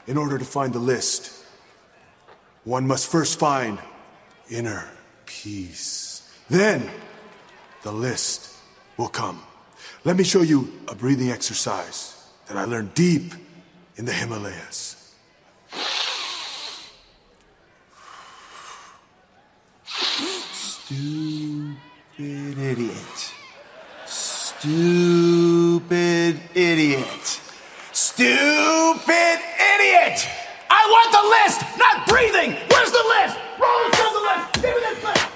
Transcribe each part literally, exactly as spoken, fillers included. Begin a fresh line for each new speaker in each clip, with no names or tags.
In order to find the list, one must first find inner peace. Then, the list will come. Let me show you a breathing exercise that I learned deep in the Himalayas.
Stupid idiot. Stupid idiot. Stupid idiot! I want the list, not breathing! Where's the list? Roll show the list! Give me this list!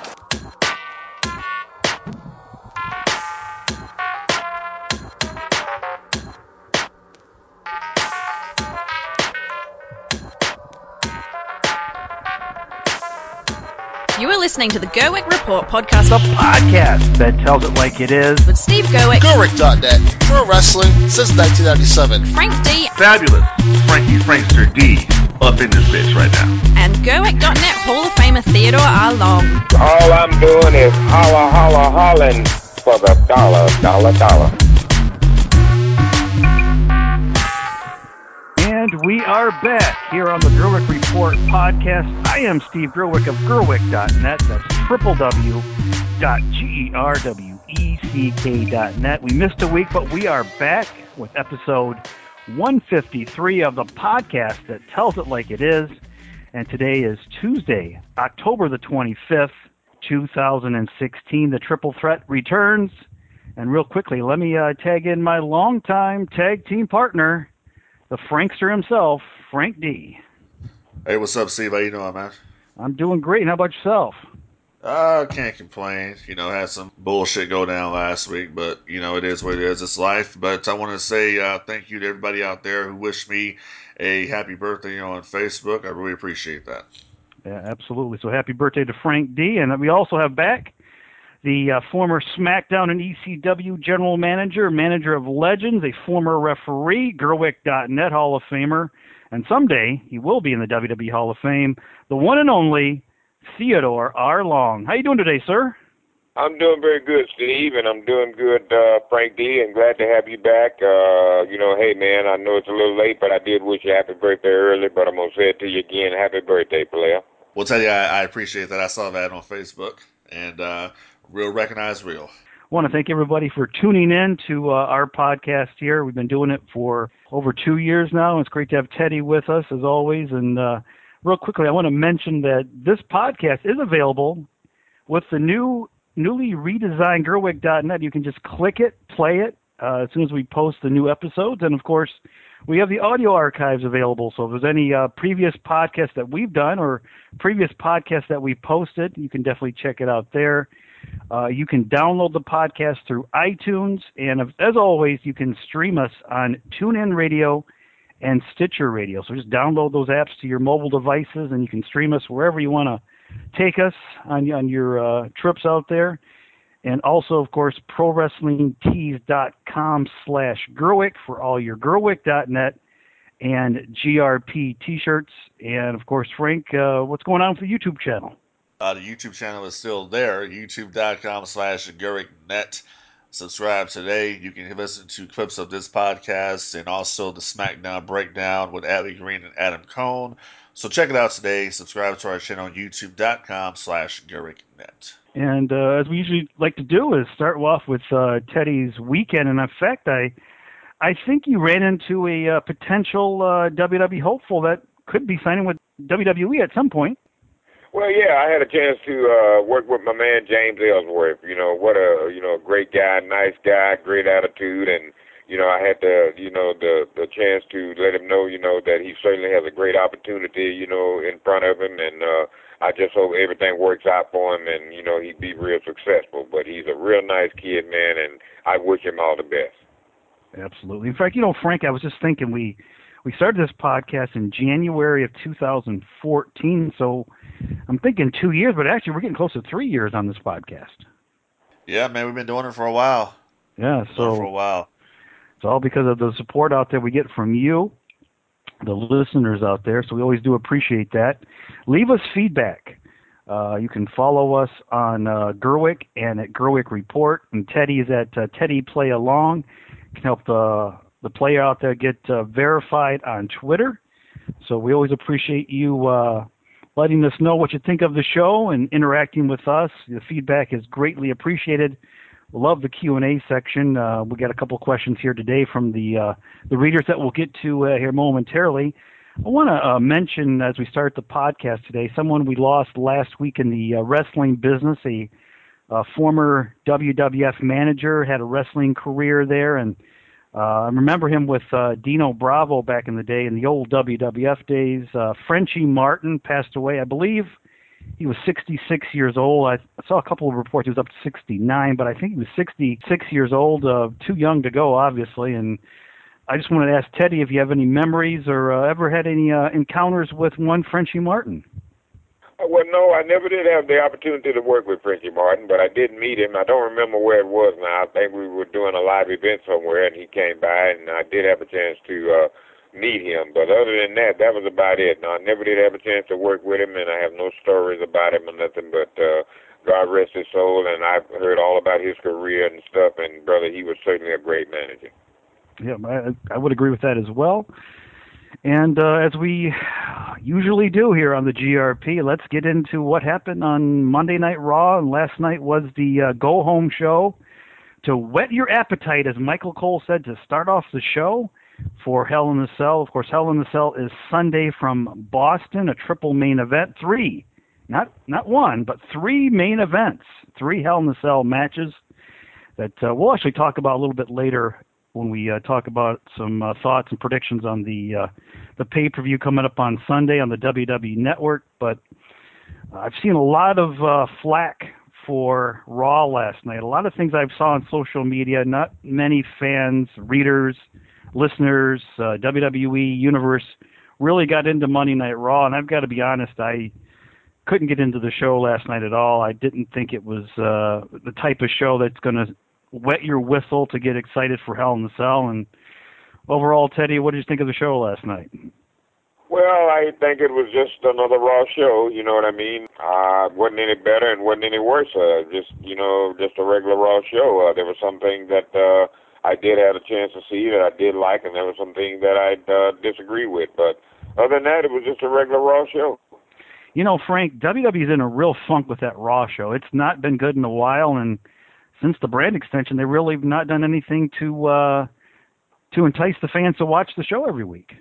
You are listening to the Gerwick Report podcast.
The podcast that tells it like it is.
With Steve Gerwick.
Gerwick dot net. Pro wrestling since nineteen ninety-seven.
Frank D.
Fabulous. Frankie Frankster D. Up in this bitch right now.
And Gerwick dot net Hall of Famer Theodore R. Long.
All I'm doing is holla, holla, hollin' for the dollar, dollar, dollar.
And we are back here on the Gerwick Report podcast. I am Steve Gerwick of Gerwick dot net. That's w w w dot gerweck dot net. We missed a week, but we are back with episode one fifty-three of the podcast that tells it like it is. And today is Tuesday, October the twenty-fifth, two thousand sixteen. The Triple Threat returns. And real quickly, let me uh, tag in my longtime tag team partner, the Frankster himself, Frank D.
Hey, what's up, Steve? How you doing, man?
I'm doing great. How about yourself?
I uh, can't complain. You know, had some bullshit go down last week, but, you know, it is what it is. It's life. But I want to say uh, thank you to everybody out there who wished me a happy birthday, you know, on Facebook. I really appreciate that.
Yeah, absolutely. So happy birthday to Frank D. And we also have back the uh, former SmackDown and E C W general manager, manager of Legends, a former referee, Gerwick dot net Hall of Famer, and someday he will be in the W W E Hall of Fame, the one and only Theodore R. Long. How you doing today, sir?
I'm doing very good, Steve, and I'm doing good, uh, Frank D., and glad to have you back. Uh, you know, hey, man, I know it's a little late, but I did wish you happy birthday early, but I'm going to say it to you again, happy birthday, player.
Well, tell you, I, I appreciate that. I saw that on Facebook, and uh, real recognize real.
I want to thank everybody for tuning in to uh, our podcast here. We've been doing it for over two years now. It's great to have Teddy with us, as always. And uh, real quickly, I want to mention that this podcast is available with the new, newly redesigned Gerwick dot net. You can just click it, play it, uh, as soon as we post the new episodes. And, of course, we have the audio archives available. So if there's any uh, previous podcasts that we've done or previous podcasts that we posted, you can definitely check it out there. Uh, you can download the podcast through iTunes, and as always, you can stream us on TuneIn Radio and Stitcher Radio. So just download those apps to your mobile devices, and you can stream us wherever you want to take us on, on your uh, trips out there. And also, of course, pro wrestling tees dot com slash Gerwick for all your Gerwick dot net and G R P t-shirts. And, of course, Frank, uh, what's going on with the YouTube channel?
Uh, the YouTube channel is still there, youtube dot com slash Gerwick dot net. Subscribe today. You can listen to clips of this podcast and also the SmackDown Breakdown with Adley Green and Adam Cone. So check it out today. Subscribe to our channel on youtube dot com slash Gerwick dot net.
And uh, as we usually like to do is start off with uh, Teddy's weekend. And in fact, I I think you ran into a uh, potential uh, W W E hopeful that could be signing with W W E at some point.
Well, yeah, I had a chance to uh, work with my man James Ellsworth. You know, what a you know great guy, nice guy, great attitude, and you know I had the you know the the chance to let him know you know that he certainly has a great opportunity you know in front of him, and uh, I just hope everything works out for him, and you know he'd be real successful. But he's a real nice kid, man, and I wish him all the best.
Absolutely. In fact, you know, Frank, I was just thinking we. We started this podcast in January of two thousand fourteen, so I'm thinking two years, but actually we're getting close to three years on this podcast.
Yeah, man, we've been doing it for a while.
Yeah, so
for a while.
It's all because of the support out there we get from you, the listeners out there, so we always do appreciate that. Leave us feedback. Uh, you can follow us on uh, Gerwick and at Gerwick Report, and Teddy is at uh, Teddy Play Along. You can help the the player out there get uh, verified on Twitter. So we always appreciate you uh, letting us know what you think of the show and interacting with us. The feedback is greatly appreciated. We love the Q and A section. Uh, we got a couple questions here today from the uh, the readers that we'll get to uh, here momentarily. I want to uh, mention as we start the podcast today, someone we lost last week in the uh, wrestling business, a, a former W W F manager, had a wrestling career there, and uh, I remember him with uh, Dino Bravo back in the day, in the old W W F days. Uh, Frenchie Martin passed away. I believe he was sixty-six years old. I saw a couple of reports he was up to sixty-nine, but I think he was sixty-six years old, uh, too young to go, obviously, and I just wanted to ask Teddy if you have any memories or uh, ever had any uh, encounters with one Frenchie Martin.
Well, no, I never did have the opportunity to work with Frenchie Martin, but I did meet him. I don't remember where it was now. I think we were doing a live event somewhere, and he came by, and I did have a chance to uh, meet him. But other than that, that was about it. No, I never did have a chance to work with him, and I have no stories about him or nothing, but uh, God rest his soul, and I've heard all about his career and stuff, and, brother, he was certainly a great manager.
Yeah, I, I would agree with that as well. And uh, as we usually do here on the G R P, let's get into what happened on Monday Night Raw. And last night was the uh, go-home show to whet your appetite, as Michael Cole said, to start off the show for Hell in a Cell. Of course, Hell in a Cell is Sunday from Boston, a triple main event. Three, not not one, but three main events, three Hell in a Cell matches that uh, we'll actually talk about a little bit later when we uh, talk about some uh, thoughts and predictions on the uh, the pay-per-view coming up on Sunday on the W W E Network. But I've seen a lot of uh, flack for Raw last night. A lot of things I saw on social media. Not many fans, readers, listeners, uh, W W E Universe really got into Monday Night Raw. And I've got to be honest, I couldn't get into the show last night at all. I didn't think it was uh, the type of show that's going to wet your whistle to get excited for Hell in a Cell. And overall, Teddy, what did you think of the show last night?
Well, I think it was just another Raw show, you know what I mean? Uh, wasn't any better and wasn't any worse. Uh, just, you know, just a regular Raw show. Uh, there were some things that uh, I did have a chance to see that I did like, and there were some things that I uh, disagree with. But other than that, it was just a regular Raw show.
You know, Frank, W W E's in a real funk with that Raw show. It's not been good in a while, and since the brand extension, they really have not done anything to uh, to entice the fans to watch the show every week.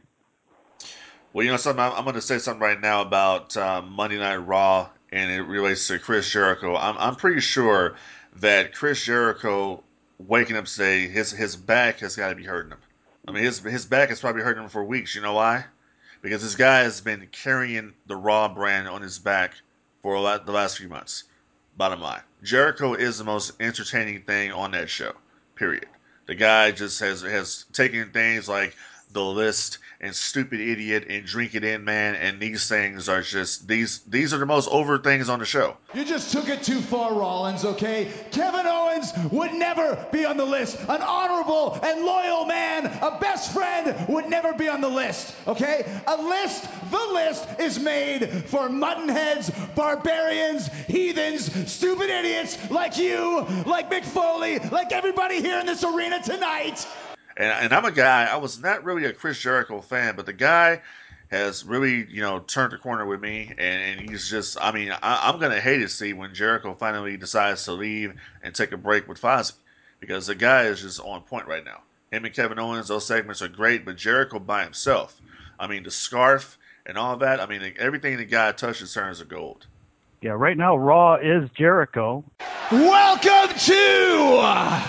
Well, you know something, I'm, I'm going to say something right now about uh, Monday Night Raw, and it relates to Chris Jericho. I'm, I'm pretty sure that Chris Jericho waking up today, his his back has got to be hurting him. I mean, his his back is probably hurting him for weeks. You know why? Because this guy has been carrying the Raw brand on his back for a lot, the last few months. Bottom line, Jericho is the most entertaining thing on that show, period. The guy just has has taken things like The List and Stupid Idiot and Drink It In Man, and these things are just, these these are the most over things on the show.
You just took it too far, Rollins, okay? Kevin Owens would never be on the list. An honorable and loyal man, a best friend, would never be on the list, okay? A list, the list is made for muttonheads, barbarians, heathens, stupid idiots like you, like Mick Foley, like everybody here in this arena tonight.
And, and I'm a guy, I was not really a Chris Jericho fan, but the guy has really, you know, turned the corner with me, and, and he's just, I mean, I, I'm going to hate to see when Jericho finally decides to leave and take a break with Fozzy, because the guy is just on point right now. Him and Kevin Owens, those segments are great, but Jericho by himself, I mean, the scarf and all that, I mean, everything the guy touches turns to gold.
Yeah, right now, Raw is Jericho.
Welcome to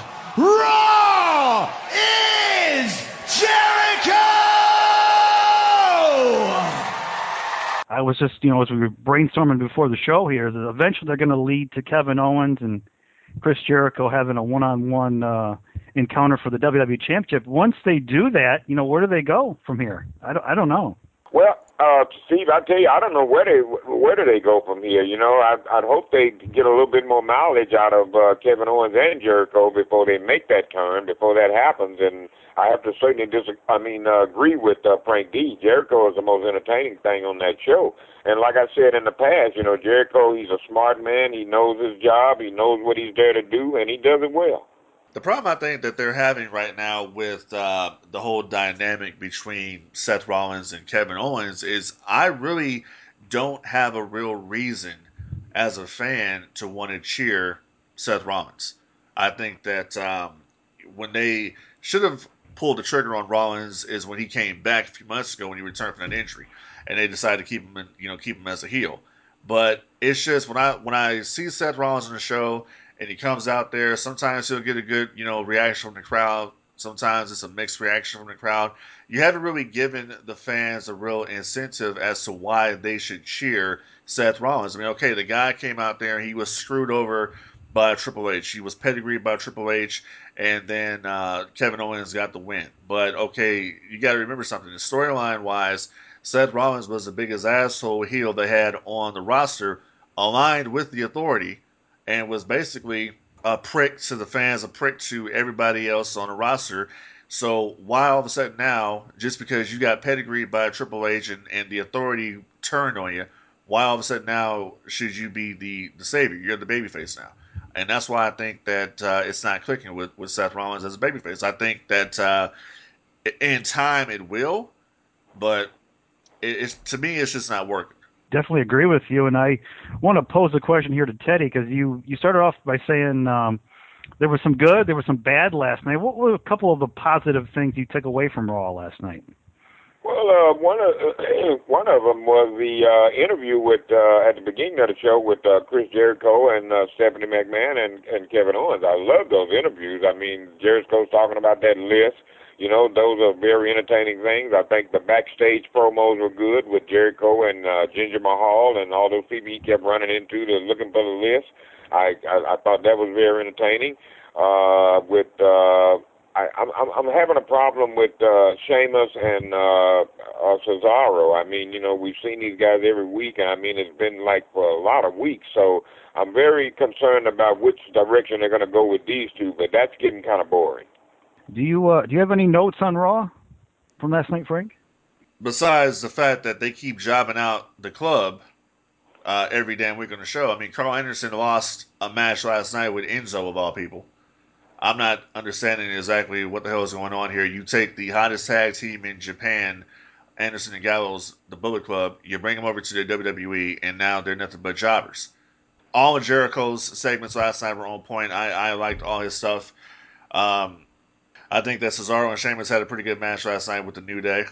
Raw is Jericho!
I was just, you know, as we were brainstorming before the show here, that eventually they're going to lead to Kevin Owens and Chris Jericho having a one-on-one uh, encounter for the W W E Championship. Once they do that, you know, where do they go from here? I don't, I don't know.
Well, uh, Steve, I tell you, I don't know where they where do they go from here. You know, I, I'd hope they get a little bit more mileage out of uh, Kevin Owens and Jericho before they make that turn, before that happens. And I have to certainly dis- I mean, uh, agree with uh, Frank D. Jericho is the most entertaining thing on that show. And like I said in the past, you know, Jericho, he's a smart man. He knows his job. He knows what he's there to do, and he does it well.
The problem I think that they're having right now with uh, the whole dynamic between Seth Rollins and Kevin Owens is I really don't have a real reason as a fan to want to cheer Seth Rollins. I think that um, when they should have pulled the trigger on Rollins is when he came back a few months ago when he returned from that injury, and they decided to keep him, in, you know, keep him as a heel. But it's just when I when I see Seth Rollins on the show and he comes out there, sometimes he'll get a good, you know, reaction from the crowd. Sometimes it's a mixed reaction from the crowd. You haven't really given the fans a real incentive as to why they should cheer Seth Rollins. I mean, okay, the guy came out there, he was screwed over by Triple H. He was pedigreed by Triple H, and then uh, Kevin Owens got the win. But, okay, you got to remember something. The storyline-wise, Seth Rollins was the biggest asshole heel they had on the roster, aligned with the Authority, and was basically a prick to the fans, a prick to everybody else on the roster. So why all of a sudden now, just because you got pedigreed by Triple H and, and the Authority turned on you, why all of a sudden now should you be the, the savior? You're the babyface now. And that's why I think that uh, it's not clicking with, with Seth Rollins as a babyface. I think that uh, in time it will, but it, it's, to me it's just not working.
Definitely agree with you, and I want to pose a question here to Teddy because you, you started off by saying um, there was some good, there was some bad last night. What were a couple of the positive things you took away from Raw last night?
Well, uh, one of uh, one of them was the uh, interview with uh, at the beginning of the show with uh, Chris Jericho and uh, Stephanie McMahon and, and Kevin Owens. I love those interviews. I mean, Jericho's talking about that list. You know, those are very entertaining things. I think the backstage promos were good with Jericho and uh, Jinder Mahal and all those people he kept running into to looking for the list. I I, I thought that was very entertaining. Uh, with uh, I, I'm I'm having a problem with uh, Sheamus and uh, uh, Cesaro. I mean, you know, we've seen these guys every week, and I mean, it's been like for a lot of weeks. So I'm very concerned about which direction they're going to go with these two. But that's getting kind of boring.
Do you uh, do you have any notes on Raw from last night, Frank?
Besides the fact that they keep jobbing out the club uh, every damn week on the show. I mean, Carl Anderson lost a match last night with Enzo, of all people. I'm not understanding exactly what the hell is going on here. You take the hottest tag team in Japan, Anderson and Gallows, the Bullet Club, you bring them over to the W W E, and now they're nothing but jobbers. All of Jericho's segments last night were on point. I, I liked all his stuff. Um, I think that Cesaro and Sheamus had a pretty good match last night with the New Day.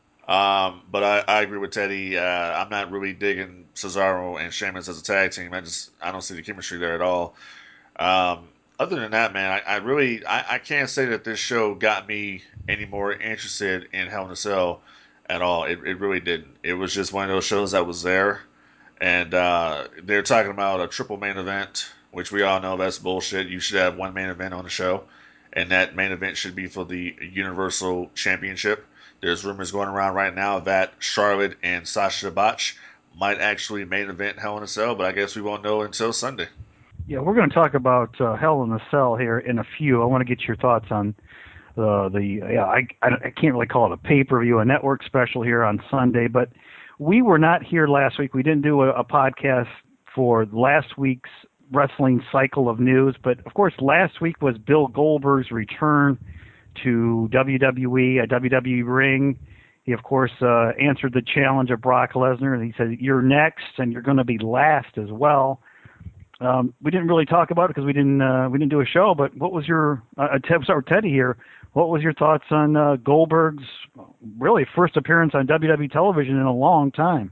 Um, but I, I agree with Teddy. Uh, I'm not really digging Cesaro and Sheamus as a tag team. I just I don't see the chemistry there at all. Um, other than that, man, I, I really I, I can't say that this show got me any more interested in Hell in a Cell at all. It, it really didn't. It was just one of those shows that was there, and uh, they're talking about a triple main event, which we all know that's bullshit. You should have one main event on the show, and that main event should be for the Universal Championship. There's rumors going around right now that Charlotte and Sasha Botch might actually main event Hell in a Cell, but I guess we won't know until Sunday.
Yeah, we're going to talk about uh, Hell in a Cell here in a few. I want to get your thoughts on uh, the, yeah, I, I, I can't really call it a pay-per-view, a network special here on Sunday, but we were not here last week. We didn't do a, a podcast for last week's wrestling cycle of news, but of course last week was Bill Goldberg's return to W W E, a W W E ring. He, of course, uh, answered the challenge of Brock Lesnar, and he said, "You're next, and you're going to be last as well." Um, we didn't really talk about it because we didn't uh, we didn't do a show. But what was your uh, Ted, sorry, Teddy here? What was your thoughts on uh, Goldberg's really first appearance on W W E television in a long time?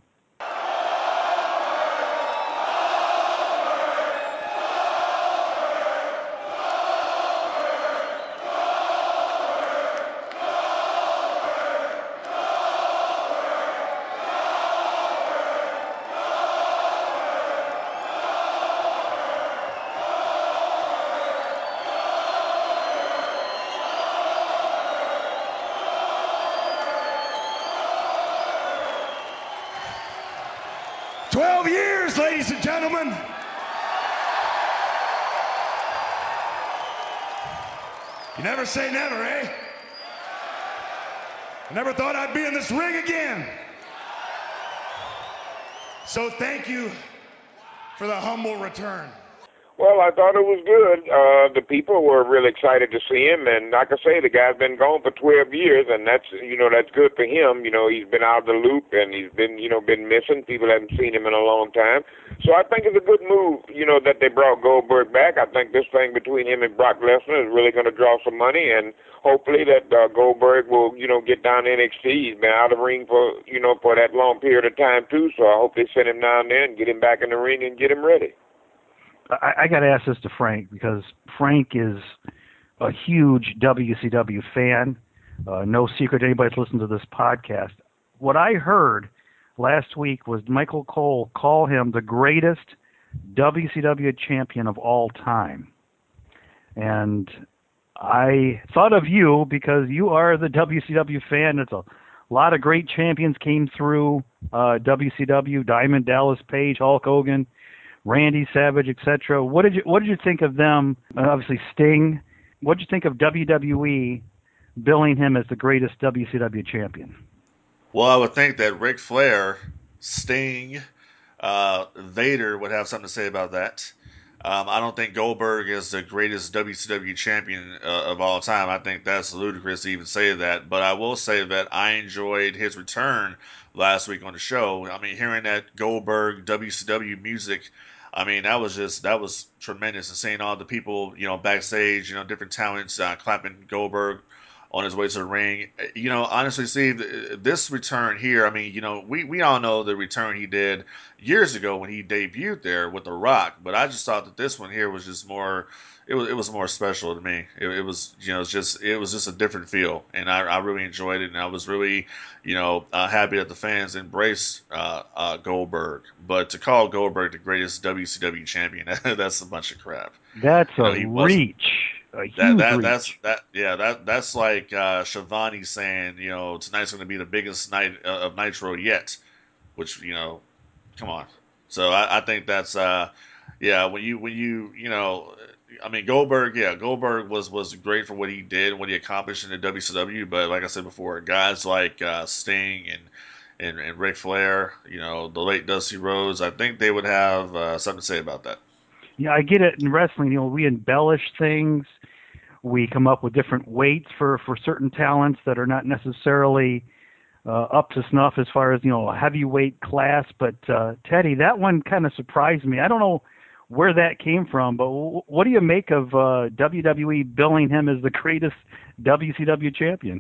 Twelve years, ladies and gentlemen. You never say never, eh? I never thought I'd be in this ring again. So thank you for the humble return.
Well, I thought it was good. Uh, the people were really excited to see him, and like I say, the guy's been gone for twelve years, and that's you know that's good for him. You know, he's been out of the loop, and he's been you know been missing. People haven't seen him in a long time, so I think it's a good move. You know that they brought Goldberg back. I think this thing between him and Brock Lesnar is really going to draw some money, and hopefully that uh, Goldberg will you know get down to N X T. He's been out of the ring for you know for that long period of time too, so I hope they send him down there and get him back in the ring and get him ready.
I, I got to ask this to Frank because Frank is a huge W C W fan. Uh, no secret to anybody that's listened to this podcast. What I heard last week was Michael Cole call him the greatest W C W champion of all time. And I thought of you because you are the W C W fan. It's a lot of great champions came through uh, W C W, Diamond Dallas Page, Hulk Hogan, Randy Savage, et cetera. What did you What did you think of them? Uh, obviously, Sting. What did you think of W W E billing him as the greatest W C W champion?
Well, I would think that Ric Flair, Sting, uh, Vader would have something to say about that. Um, I don't think Goldberg is the greatest W C W champion uh, of all time. I think that's ludicrous to even say that. But I will say that I enjoyed his return last week on the show. I mean, hearing that Goldberg W C W music, I mean, that was just, that was tremendous. And seeing all the people, you know, backstage, you know, different talents uh, clapping Goldberg on his way to the ring. You know, honestly, Steve, this return here, I mean, you know, we, we all know the return he did years ago when he debuted there with The Rock, but I just thought that this one here was just more, it was it was more special to me. It, it was, you know, it's just, it was just a different feel, and I, I really enjoyed it, and I was really, you know, uh, happy that the fans embraced uh, uh, Goldberg. But to call Goldberg the greatest W C W champion, that's a bunch of crap.
That's
You know,
a
he wasn't.
reach. A huge
That that
reach.
that's that yeah that that's like uh, Shivani saying, you know, tonight's going to be the biggest night uh, of Nitro yet, which, you know, come on. So I, I think that's uh yeah when you when you you know I mean Goldberg, yeah, Goldberg was was great for what he did, what he accomplished in the W C W, but like I said before, guys like uh, Sting and and and Ric Flair, you know, the late Dusty Rhodes, I think they would have uh, something to say about that.
Yeah, I get it in wrestling. You know, we embellish things. We come up with different weights for, for certain talents that are not necessarily uh, up to snuff as far as, you know, a heavyweight class. But, uh, Teddy, that one kind of surprised me. I don't know where that came from, but w- what do you make of uh, W W E billing him as the greatest W C W champion?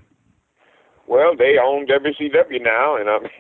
Well, they own W C W now, and I'm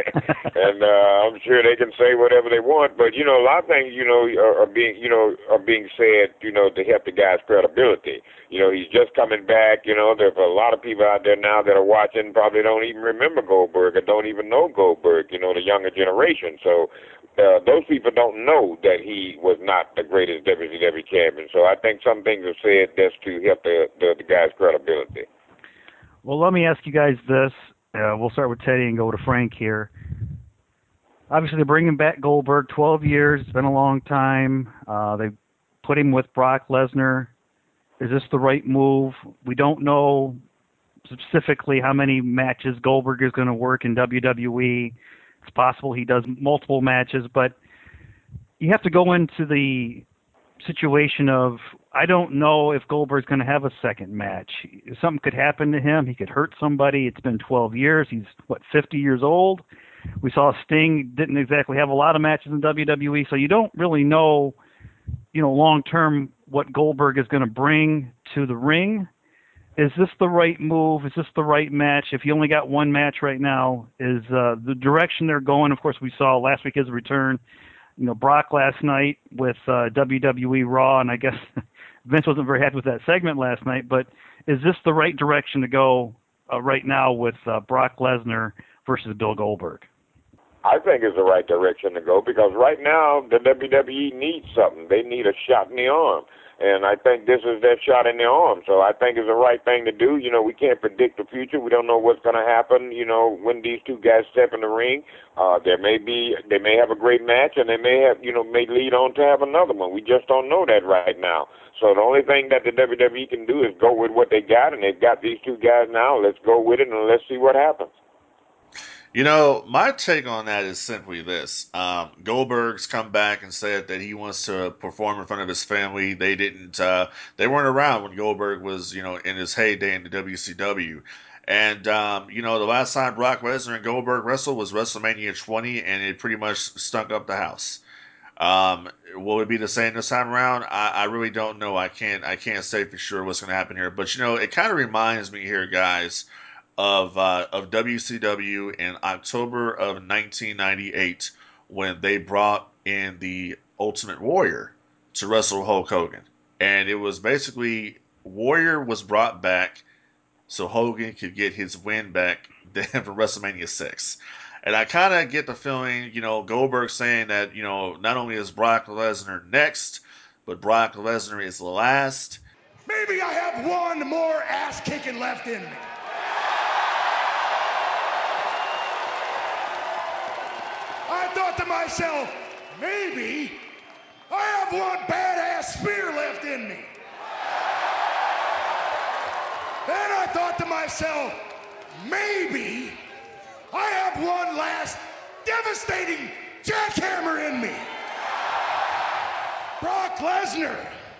and uh, I'm sure they can say whatever they want. But you know, a lot of things, you know, are, are being, you know, are being said, you know, to help the guy's credibility. You know, he's just coming back. You know, there's a lot of people out there now that are watching probably don't even remember Goldberg or don't even know Goldberg. You know, the younger generation. So uh, those people don't know that he was not the greatest W C W champion. So I think some things are said just to help the the, the guy's credibility.
Well, let me ask you guys this. Uh, we'll start with Teddy and go to Frank here. Obviously, they're bringing back Goldberg. twelve years. It's been a long time. Uh, they put him with Brock Lesnar. Is this the right move? We don't know specifically how many matches Goldberg is going to work in W W E. It's possible he does multiple matches, but you have to go into the situation of, I don't know if Goldberg's going to have a second match. Something could happen to him. He could hurt somebody. It's been twelve years. He's, what, fifty years old? We saw Sting didn't exactly have a lot of matches in W W E, so you don't really know, you know, long-term what Goldberg is going to bring to the ring. Is this the right move? Is this the right match? If you only got one match right now, is uh, the direction they're going, of course, we saw last week his return, you know, Brock last night with uh, W W E Raw, and I guess Vince wasn't very happy with that segment last night, but is this the right direction to go uh, right now with uh, Brock Lesnar versus Bill Goldberg?
I think it's the right direction to go because right now the W W E needs something. They need a shot in the arm. And I think this is their shot in the arm. So I think it's the right thing to do. You know, we can't predict the future. We don't know what's going to happen, you know, when these two guys step in the ring. Uh, there may be, they may have a great match, and they may have, you know, may lead on to have another one. We just don't know that right now. So the only thing that the W W E can do is go with what they got, and they've got these two guys now. Let's go with it, and let's see what happens.
You know, my take on that is simply this. Um, Goldberg's come back and said that he wants to perform in front of his family. They didn't, uh, they weren't around when Goldberg was, you know, in his heyday in the W C W. And, um, you know, the last time Brock Lesnar and Goldberg wrestled was WrestleMania twenty, and it pretty much stunk up the house. Um, will it be the same this time around? I, I really don't know. I can't, I can't say for sure what's going to happen here. But, you know, it kind of reminds me here, guys, of uh, of W C W in October of nineteen ninety-eight when they brought in the Ultimate Warrior to wrestle Hulk Hogan, and it was basically Warrior was brought back so Hogan could get his win back then for WrestleMania six. And I kind of get the feeling, you know, Goldberg saying that, you know, not only is Brock Lesnar next, but Brock Lesnar is last.
Maybe I have one more ass kicking left in me. I thought to myself, maybe I have one badass spear left in me. Then I thought to myself, maybe I have one last devastating jackhammer in me. Brock Lesnar.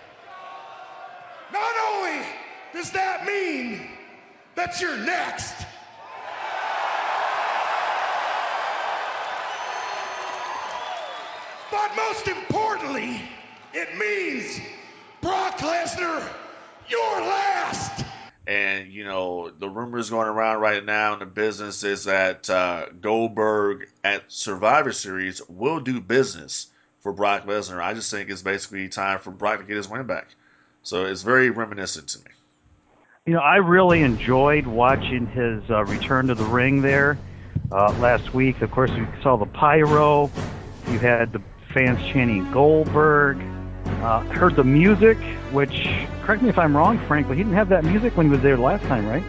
Not only does that mean that you're next, but most importantly, it means, Brock Lesnar, you're last.
And, you know, the rumors going around right now in the business is that uh, Goldberg at Survivor Series will do business for Brock Lesnar. I just think it's basically time for Brock to get his win back. So it's very reminiscent to me.
You know, I really enjoyed watching his uh, return to the ring there uh, last week. Of course, we saw the pyro. You had the fans chanting Goldberg. Uh, heard the music, which, correct me if I'm wrong, Frank, but he didn't have that music when he was there last time, right?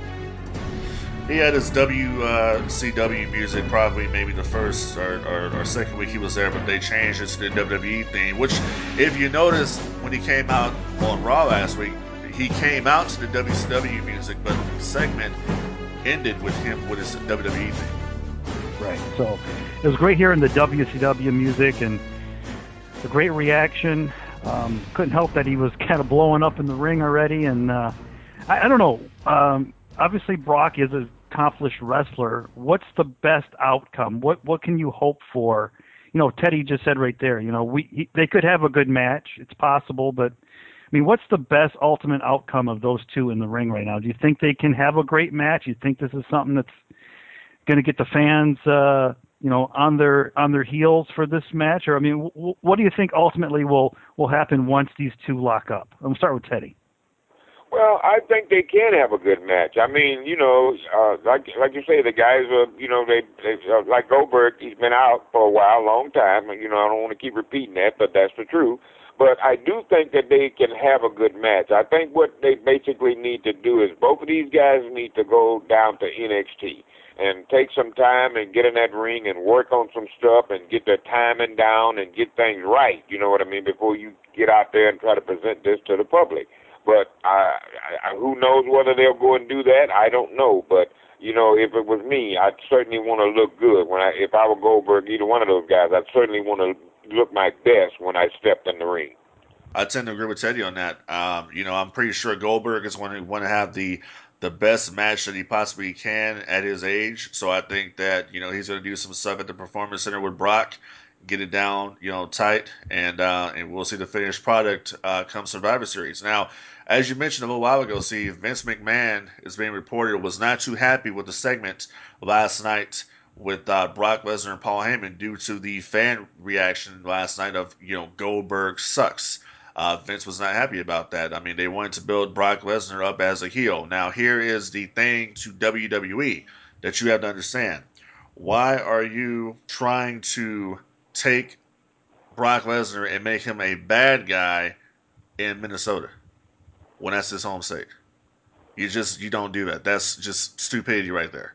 He had his W C W music probably maybe the first or, or, or second week he was there, but they changed it to the W W E theme, which, if you noticed, when he came out on Raw last week, he came out to the W C W music, but the segment ended with him with his W W E theme.
Right. So it was great hearing the W C W music and the great reaction. Um, couldn't help that he was kind of blowing up in the ring already. And uh, I, I don't know. Um, obviously, Brock is an accomplished wrestler. What's the best outcome? What what can you hope for? You know, Teddy just said right there, you know, we he, they could have a good match. It's possible, but I mean, what's the best ultimate outcome of those two in the ring right now? Do you think they can have a great match? You think this is something that's going to get the fans, uh, you know, on their on their heels for this match? Or I mean, w- what do you think ultimately will will happen once these two lock up? I'm gonna start with Teddy.
Well, I think they can have a good match. I mean, you know, uh, like like you say, the guys are, you know, they, they uh, like Goldberg. He's been out for a while, a long time. You know, I don't want to keep repeating that, but that's the truth. But I do think that they can have a good match. I think what they basically need to do is both of these guys need to go down to N X T and take some time and get in that ring and work on some stuff and get their timing down and get things right. You know what I mean? Before you get out there and try to present this to the public. But I, I, who knows whether they'll go and do that? I don't know. But you know, if it was me, I'd certainly want to look good when I, if I were Goldberg, either one of those guys, I'd certainly want to look my best when I stepped in the ring.
I tend to agree with Teddy on that. Um, you know, I'm pretty sure Goldberg is going to want to have the the best match that he possibly can at his age. So I think that, you know, he's going to do some stuff at the Performance Center with Brock, get it down, you know, tight, and uh, and we'll see the finished product uh, come Survivor Series. Now, as you mentioned a little while ago, see, Vince McMahon is being reported was not too happy with the segment last night with uh, Brock Lesnar and Paul Heyman due to the fan reaction last night of, you know, Goldberg sucks. Uh, Vince was not happy about that. I mean, they wanted to build Brock Lesnar up as a heel. Now, here is the thing to W W E that you have to understand. Why are you trying to take Brock Lesnar and make him a bad guy in Minnesota when that's his home state? You just, you don't do that. That's just stupidity right there.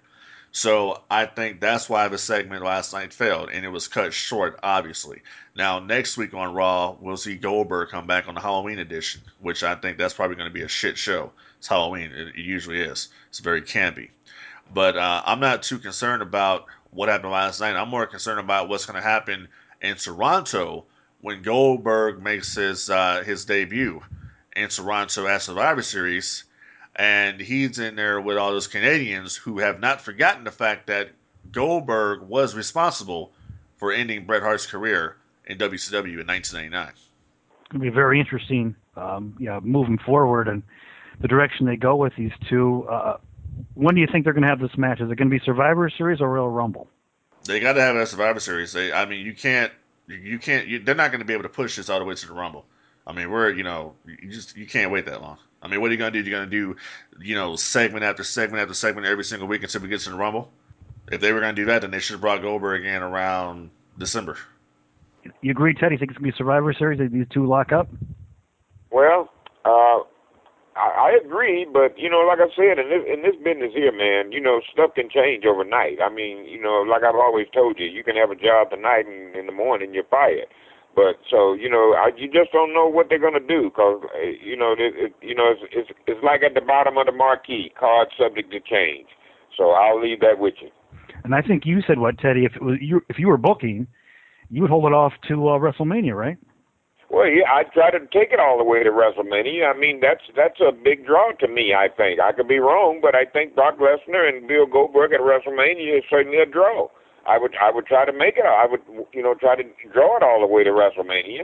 So I think that's why the segment last night failed, and it was cut short, obviously. Now, next week on Raw, we'll see Goldberg come back on the Halloween edition, which I think that's probably going to be a shit show. It's Halloween. It, it usually is. It's very campy. But uh, I'm not too concerned about what happened last night. I'm more concerned about what's going to happen in Toronto when Goldberg makes his uh, his debut in Toronto at Survivor Series, and he's in there with all those Canadians who have not forgotten the fact that Goldberg was responsible for ending Bret Hart's career in W C W in nineteen ninety-nine.
It'll be very interesting, um, yeah, moving forward and the direction they go with these two. Uh, when do you think they're going to have this match? Is it going to be Survivor Series or Royal Rumble?
They got to have a Survivor Series. They, I mean, you can't, you can't. You, they're not going to be able to push this all the way to the Rumble. I mean, we're, you know, you just you can't wait that long. I mean, what are you going to do? You're going to do, you know, segment after segment after segment every single week until we get to the Rumble. If they were going to do that, then they should have brought Goldberg in around December.
You agree, Ted? You think it's going to be Survivor Series? These two lock up?
Well, uh, I, I agree, but you know, like I said, in this in this business here, man, you know, stuff can change overnight. I mean, you know, like I've always told you, you can have a job tonight, and in the morning you're fired. But so you know, I, you just don't know what they're gonna do, because uh, you know, it, it, you know, it's, it's it's like at the bottom of the marquee, card subject to change. So I'll leave that with you.
And I think you said what, Teddy? If it was you, if you were booking, you would hold it off to uh, WrestleMania, right?
Well, yeah, I try to take it all the way to WrestleMania. I mean, that's that's a big draw to me, I think. I could be wrong, but I think Brock Lesnar and Bill Goldberg at WrestleMania is certainly a draw. I would I would try to make it. I would, you know, try to draw it all the way to WrestleMania.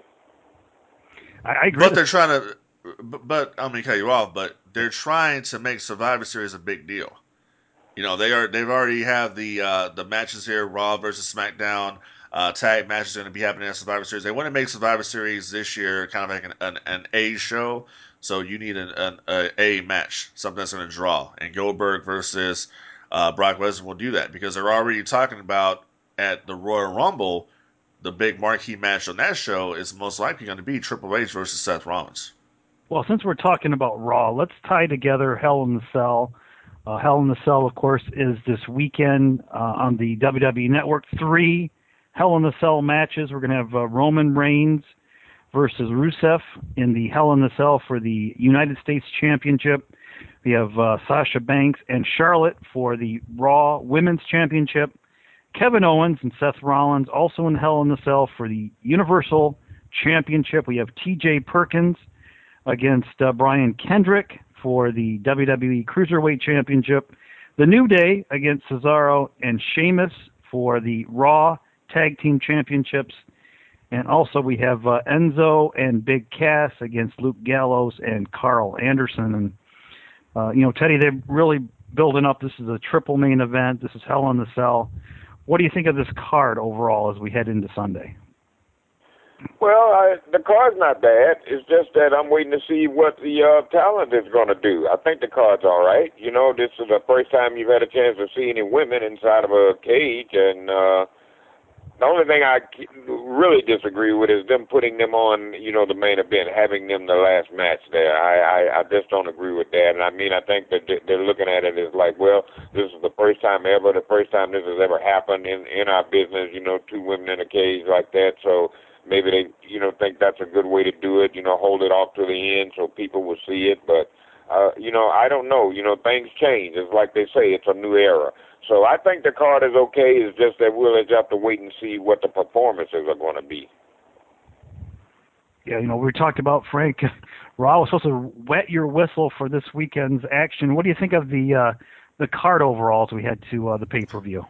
I, I agree.
But they're trying to, but, but I'm going to cut you off, but they're trying to make Survivor Series a big deal. You know, they are, they've already have the uh, the matches here, Raw versus SmackDown. Uh, tag matches are going to be happening at Survivor Series. They want to make Survivor Series this year kind of like an, an, an A show. So you need an, an a, a match, something that's going to draw. And Goldberg versus uh, Brock Lesnar will do that because they're already talking about at the Royal Rumble, the big marquee match on that show is most likely going to be Triple H versus Seth Rollins.
Well, since we're talking about Raw, let's tie together Hell in the Cell. Uh, Hell in the Cell, of course, is this weekend uh, on the W W E Network. Three Hell in the Cell matches. We're going to have uh, Roman Reigns versus Rusev in the Hell in the Cell for the United States Championship. We have uh, Sasha Banks and Charlotte for the Raw Women's Championship. Kevin Owens and Seth Rollins also in Hell in the Cell for the Universal Championship. We have T J Perkins against uh, Brian Kendrick for the W W E Cruiserweight Championship. The New Day against Cesaro and Sheamus for the Raw Tag Team Championships. And also we have uh, Enzo and Big Cass against Luke Gallows and Carl Anderson. And, uh, you know, Teddy, they're really building up. This is a triple main event. This is Hell in the Cell. What do you think of this card overall as we head into Sunday?
Well, I, the card's not bad. It's just that I'm waiting to see what the uh, talent is going to do. I think the card's all right. You know, this is the first time you've had a chance to see any women inside of a cage, and uh, the only thing I really disagree with is them putting them on, you know, the main event, having them the last match there. I, I, I just don't agree with that. And I mean, I think that they're looking at it as like, well, this is the first time ever, the first time this has ever happened in, in our business, you know, two women in a cage like that. So maybe they, you know, think that's a good way to do it, you know, hold it off to the end so people will see it. But, uh, you know, I don't know. You know, things change. It's like they say, it's a new era. So I think the card is okay. It's just that we'll just have to wait and see what the performances are going to be.
Yeah, you know, we talked about, Frank, Raw was supposed to wet your whistle for this weekend's action. What do you think of the uh, the card overall as we head to uh, the pay-per-view?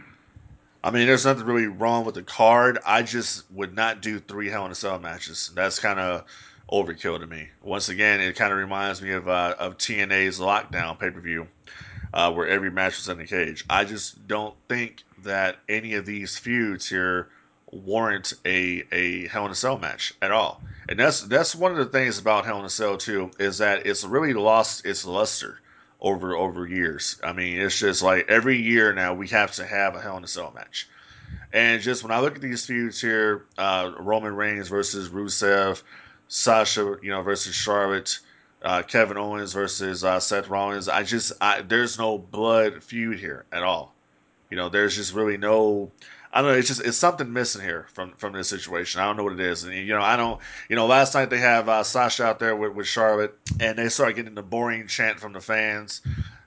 I mean, there's nothing really wrong with the card. I just would not do three Hell in a Cell matches. That's kind of overkill to me. Once again, it kind of reminds me of uh, of T N A's Lockdown pay-per-view, uh, where every match was in the cage. I just don't think that any of these feuds here warrant a, a Hell in a Cell match at all. And that's that's one of the things about Hell in a Cell, too, is that it's really lost its luster over over years. I mean, it's just like every year now we have to have a Hell in a Cell match. And just when I look at these feuds here, uh, Roman Reigns versus Rusev, Sasha, you know, versus Charlotte, uh, Kevin Owens versus uh, Seth Rollins, I just, I, there's no blood feud here at all. You know, there's just really no, I don't know, it's just, it's something missing here from, from this situation. I don't know what it is. And, you know, I don't, you know, last night they have uh, Sasha out there with, with Charlotte, and they start getting the boring chant from the fans.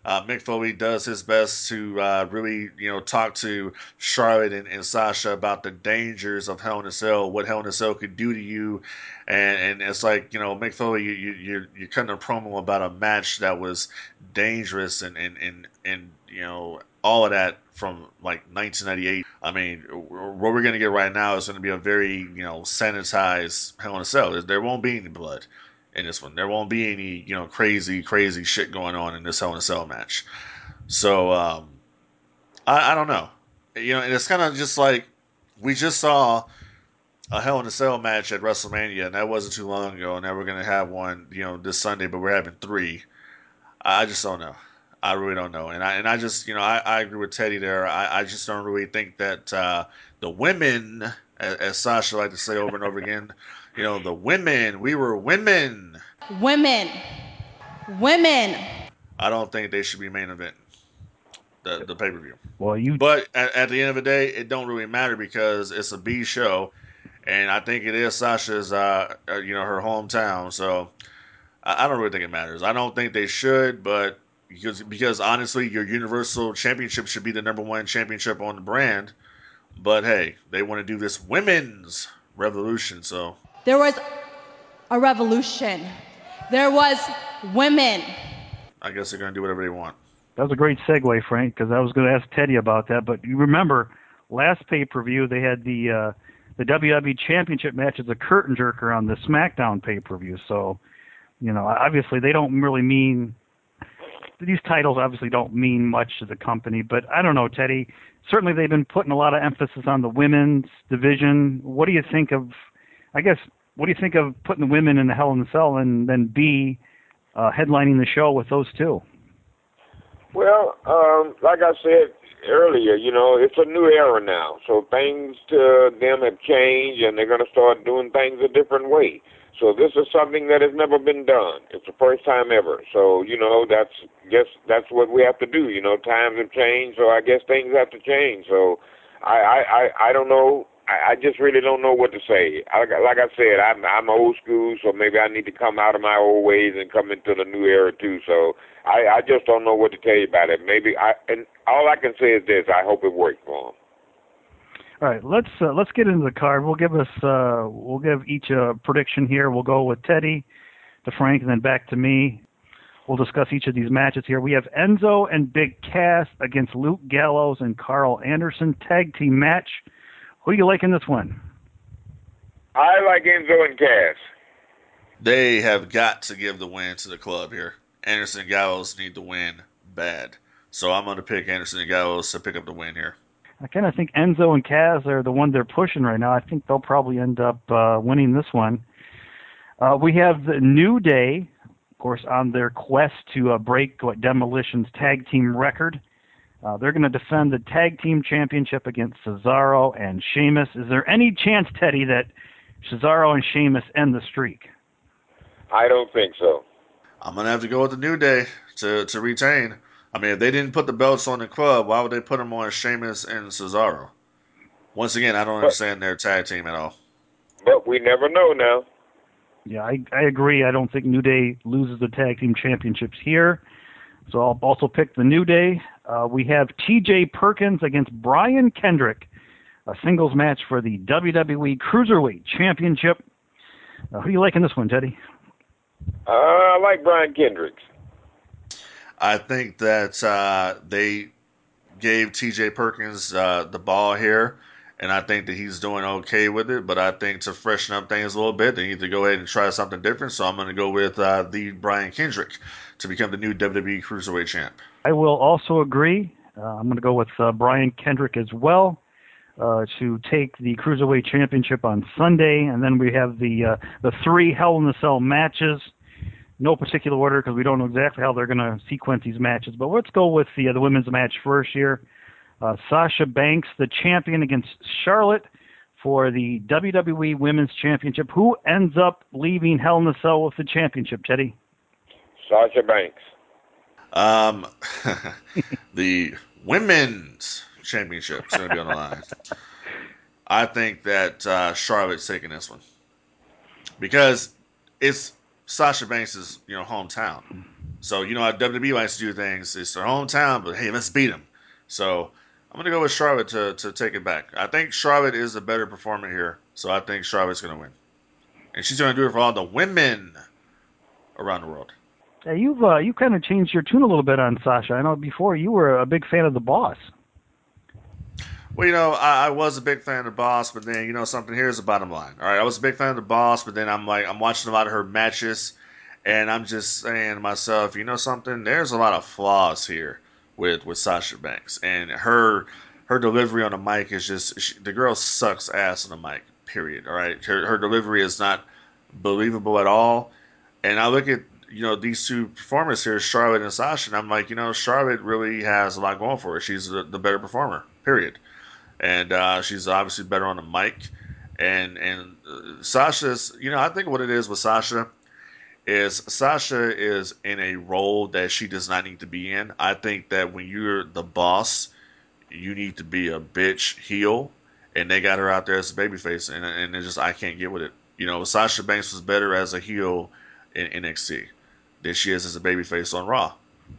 Uh, Mick Foley does his best to uh, really, you know, talk to Charlotte and, and Sasha about the dangers of Hell in a Cell, what Hell in a Cell could do to you, and, and it's like, you know, Mick Foley, you you you're, you're cutting a promo about a match that was dangerous and and and, and you know all of that from like nineteen ninety-eight. I mean, what we're gonna get right now is going to be a very, you know, sanitized Hell in a Cell. There won't be any blood in this one. There won't be any, you know, crazy, crazy shit going on in this Hell in a Cell match. So, um, I, I don't know. You know, and it's kind of just like we just saw a Hell in a Cell match at WrestleMania, and that wasn't too long ago, and now we're going to have one, you know, this Sunday, but we're having three. I just don't know. I really don't know. And I and I just, you know, I, I agree with Teddy there. I, I just don't really think that uh, the women, as, as Sasha like to say over and over again, you know, the women, we were women.
Women. Women.
I don't think they should be main eventing the, the pay-per-view.
Well, you.
But at, at the end of the day, it don't really matter because it's a B show, and I think it is Sasha's, uh, uh, you know, her hometown. So I, I don't really think it matters. I don't think they should, but because because honestly, your Universal Championship should be the number one championship on the brand. But hey, they want to do this women's revolution, so
There was a revolution. There was women.
I guess they're gonna do whatever they want.
That was a great segue, Frank, because I was going to ask Teddy about that. But you remember, last pay-per-view, they had the uh, the W W E Championship match as a curtain jerker on the SmackDown pay-per-view. So, you know, obviously they don't really mean – these titles obviously don't mean much to the company. But I don't know, Teddy. Certainly they've been putting a lot of emphasis on the women's division. What do you think of – I guess, what do you think of putting the women in the Hell in a Cell and then B, uh, headlining the show with those two?
Well, um, like I said earlier, you know, it's a new era now. So things to them have changed, and they're going to start doing things a different way. So this is something that has never been done. It's the first time ever. So, you know, that's just that's what we have to do. You know, times have changed, so I guess things have to change. So I I, I, I don't know. I, I just really don't know what to say. I, like I said, I'm, I'm old school, so maybe I need to come out of my old ways and come into the new era too. So I, I just don't know what to tell you about it. Maybe I and all I can say is this: I hope it works for them.
All right, let's uh, let's get into the card. We'll give us uh, we'll give each a prediction here. We'll go with Teddy to Frank, and then back to me. We'll discuss each of these matches here. We have Enzo and Big Cass against Luke Gallows and Carl Anderson tag team match. Who do you like in this one?
I like Enzo and Cass.
They have got to give the win to the club here. Anderson and Gallows need to win bad. So I'm going to pick Anderson and Gallows to pick up the win here.
I kind of think Enzo and Cass are the one they're pushing right now. I think they'll probably end up uh, winning this one. Uh, we have the New Day, of course, on their quest to uh, break what Demolition's tag team record. Uh, they're going to defend the tag team championship against Cesaro and Sheamus. Is there any chance, Teddy, that Cesaro and Sheamus end the streak?
I don't think so.
I'm going to have to go with the New Day to, to retain. I mean, if they didn't put the belts on the club, why would they put them on Sheamus and Cesaro? Once again, I don't understand their tag team at all.
But we never know now.
Yeah, I, I agree. I don't think New Day loses the tag team championships here. So I'll also pick the New Day. Uh, we have T J Perkins against Brian Kendrick, a singles match for the W W E Cruiserweight Championship. Uh, who do you like in this one, Teddy?
Uh, I like Brian Kendrick.
I think that uh, they gave T J Perkins uh, the ball here, and I think that he's doing okay with it. But I think to freshen up things a little bit, they need to go ahead and try something different. So I'm going to go with uh, the Brian Kendrick to become the new W W E Cruiserweight Champ.
I will also agree. Uh, I'm going to go with uh, Brian Kendrick as well uh, to take the Cruiserweight Championship on Sunday. And then we have the uh, the three Hell in a Cell matches. No particular order because we don't know exactly how they're going to sequence these matches. But let's go with the, uh, the women's match first here. Uh, Sasha Banks, the champion, against Charlotte for the W W E Women's Championship. Who ends up leaving Hell in a Cell with the championship, Teddy?
Sasha Banks.
Um, the Women's Championship is going to be on the line. I think that uh, Charlotte's taking this one because it's Sasha Banks' you know hometown. So, you know how W W E likes to do things. It's their hometown, but hey, let's beat them. So, I'm going to go with Charlotte to, to take it back. I think Charlotte is a better performer here. So, I think Charlotte's going to win. And she's going to do it for all the women around the world.
Yeah, you've uh, you kind of changed your tune a little bit on Sasha. I know before you were a big fan of the Boss.
Well, you know, I, I was a big fan of the Boss, but then, you know, something, here's the bottom line. All right, I was a big fan of the Boss, but then I'm like, I'm watching a lot of her matches, and I'm just saying to myself, you know something, there's a lot of flaws here with, with Sasha Banks. And her her delivery on the mic is just, she, the girl sucks ass on the mic, period. All right, her, her delivery is not believable at all. And I look at, you know, these two performers here, Charlotte and Sasha, and I'm like, you know, Charlotte really has a lot going for her. She's the, the better performer, period. And uh, she's obviously better on the mic. And and uh, Sasha's, you know, I think what it is with Sasha is Sasha is in a role that she does not need to be in. I think that when you're the boss, you need to be a bitch heel, and they got her out there as a babyface, and and it's just I can't get with it. You know, Sasha Banks was better as a heel in N X T than she is as a babyface on Raw,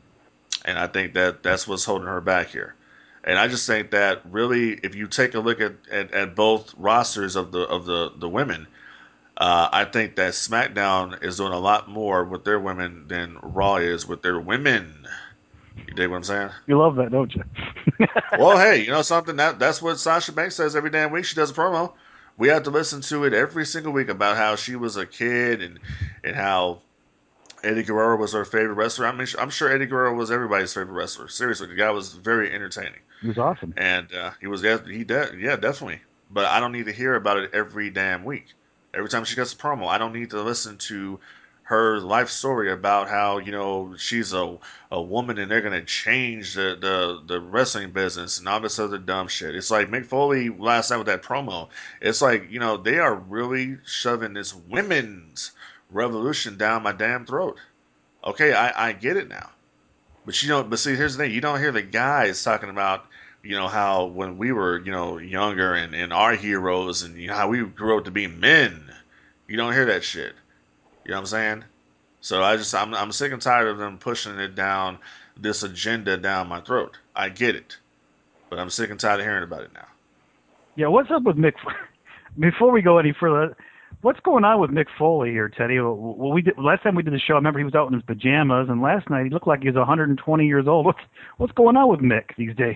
and I think that that's what's holding her back here. And I just think that really, if you take a look at, at, at both rosters of the of the the women, uh, I think that SmackDown is doing a lot more with their women than Raw is with their women. You dig what I'm saying?
You love that, don't you?
Well, hey, you know something? That that's what Sasha Banks says every damn week she does a promo. We have to listen to it every single week about how she was a kid and and how Eddie Guerrero was her favorite wrestler. I mean, I'm sure Eddie Guerrero was everybody's favorite wrestler. Seriously, the guy was very entertaining.
He was awesome,
and uh, he was he de- yeah definitely. But I don't need to hear about it every damn week. Every time she gets a promo, I don't need to listen to her life story about how, you know, she's a a woman and they're gonna change the the, the wrestling business and all this other dumb shit. It's like Mick Foley last night with that promo. It's like, you know, they are really shoving this women's revolution down my damn throat. Okay, I, I get it now. But you don't. But see, here's the thing: you don't hear the guys talking about, you know, how when we were, you know, younger and, and our heroes and, you know, how we grew up to be men. You don't hear that shit. You know what I'm saying? So I just I'm I'm sick and tired of them pushing it down, this agenda down my throat. I get it, but I'm sick and tired of hearing about it now.
Yeah, what's up with Mick? Before we go any further, what's going on with Mick Foley here, Teddy? Well, we did last time we did the show. I remember he was out in his pajamas, and last night he looked like he was one hundred twenty years old. What's what's going on with Mick these days?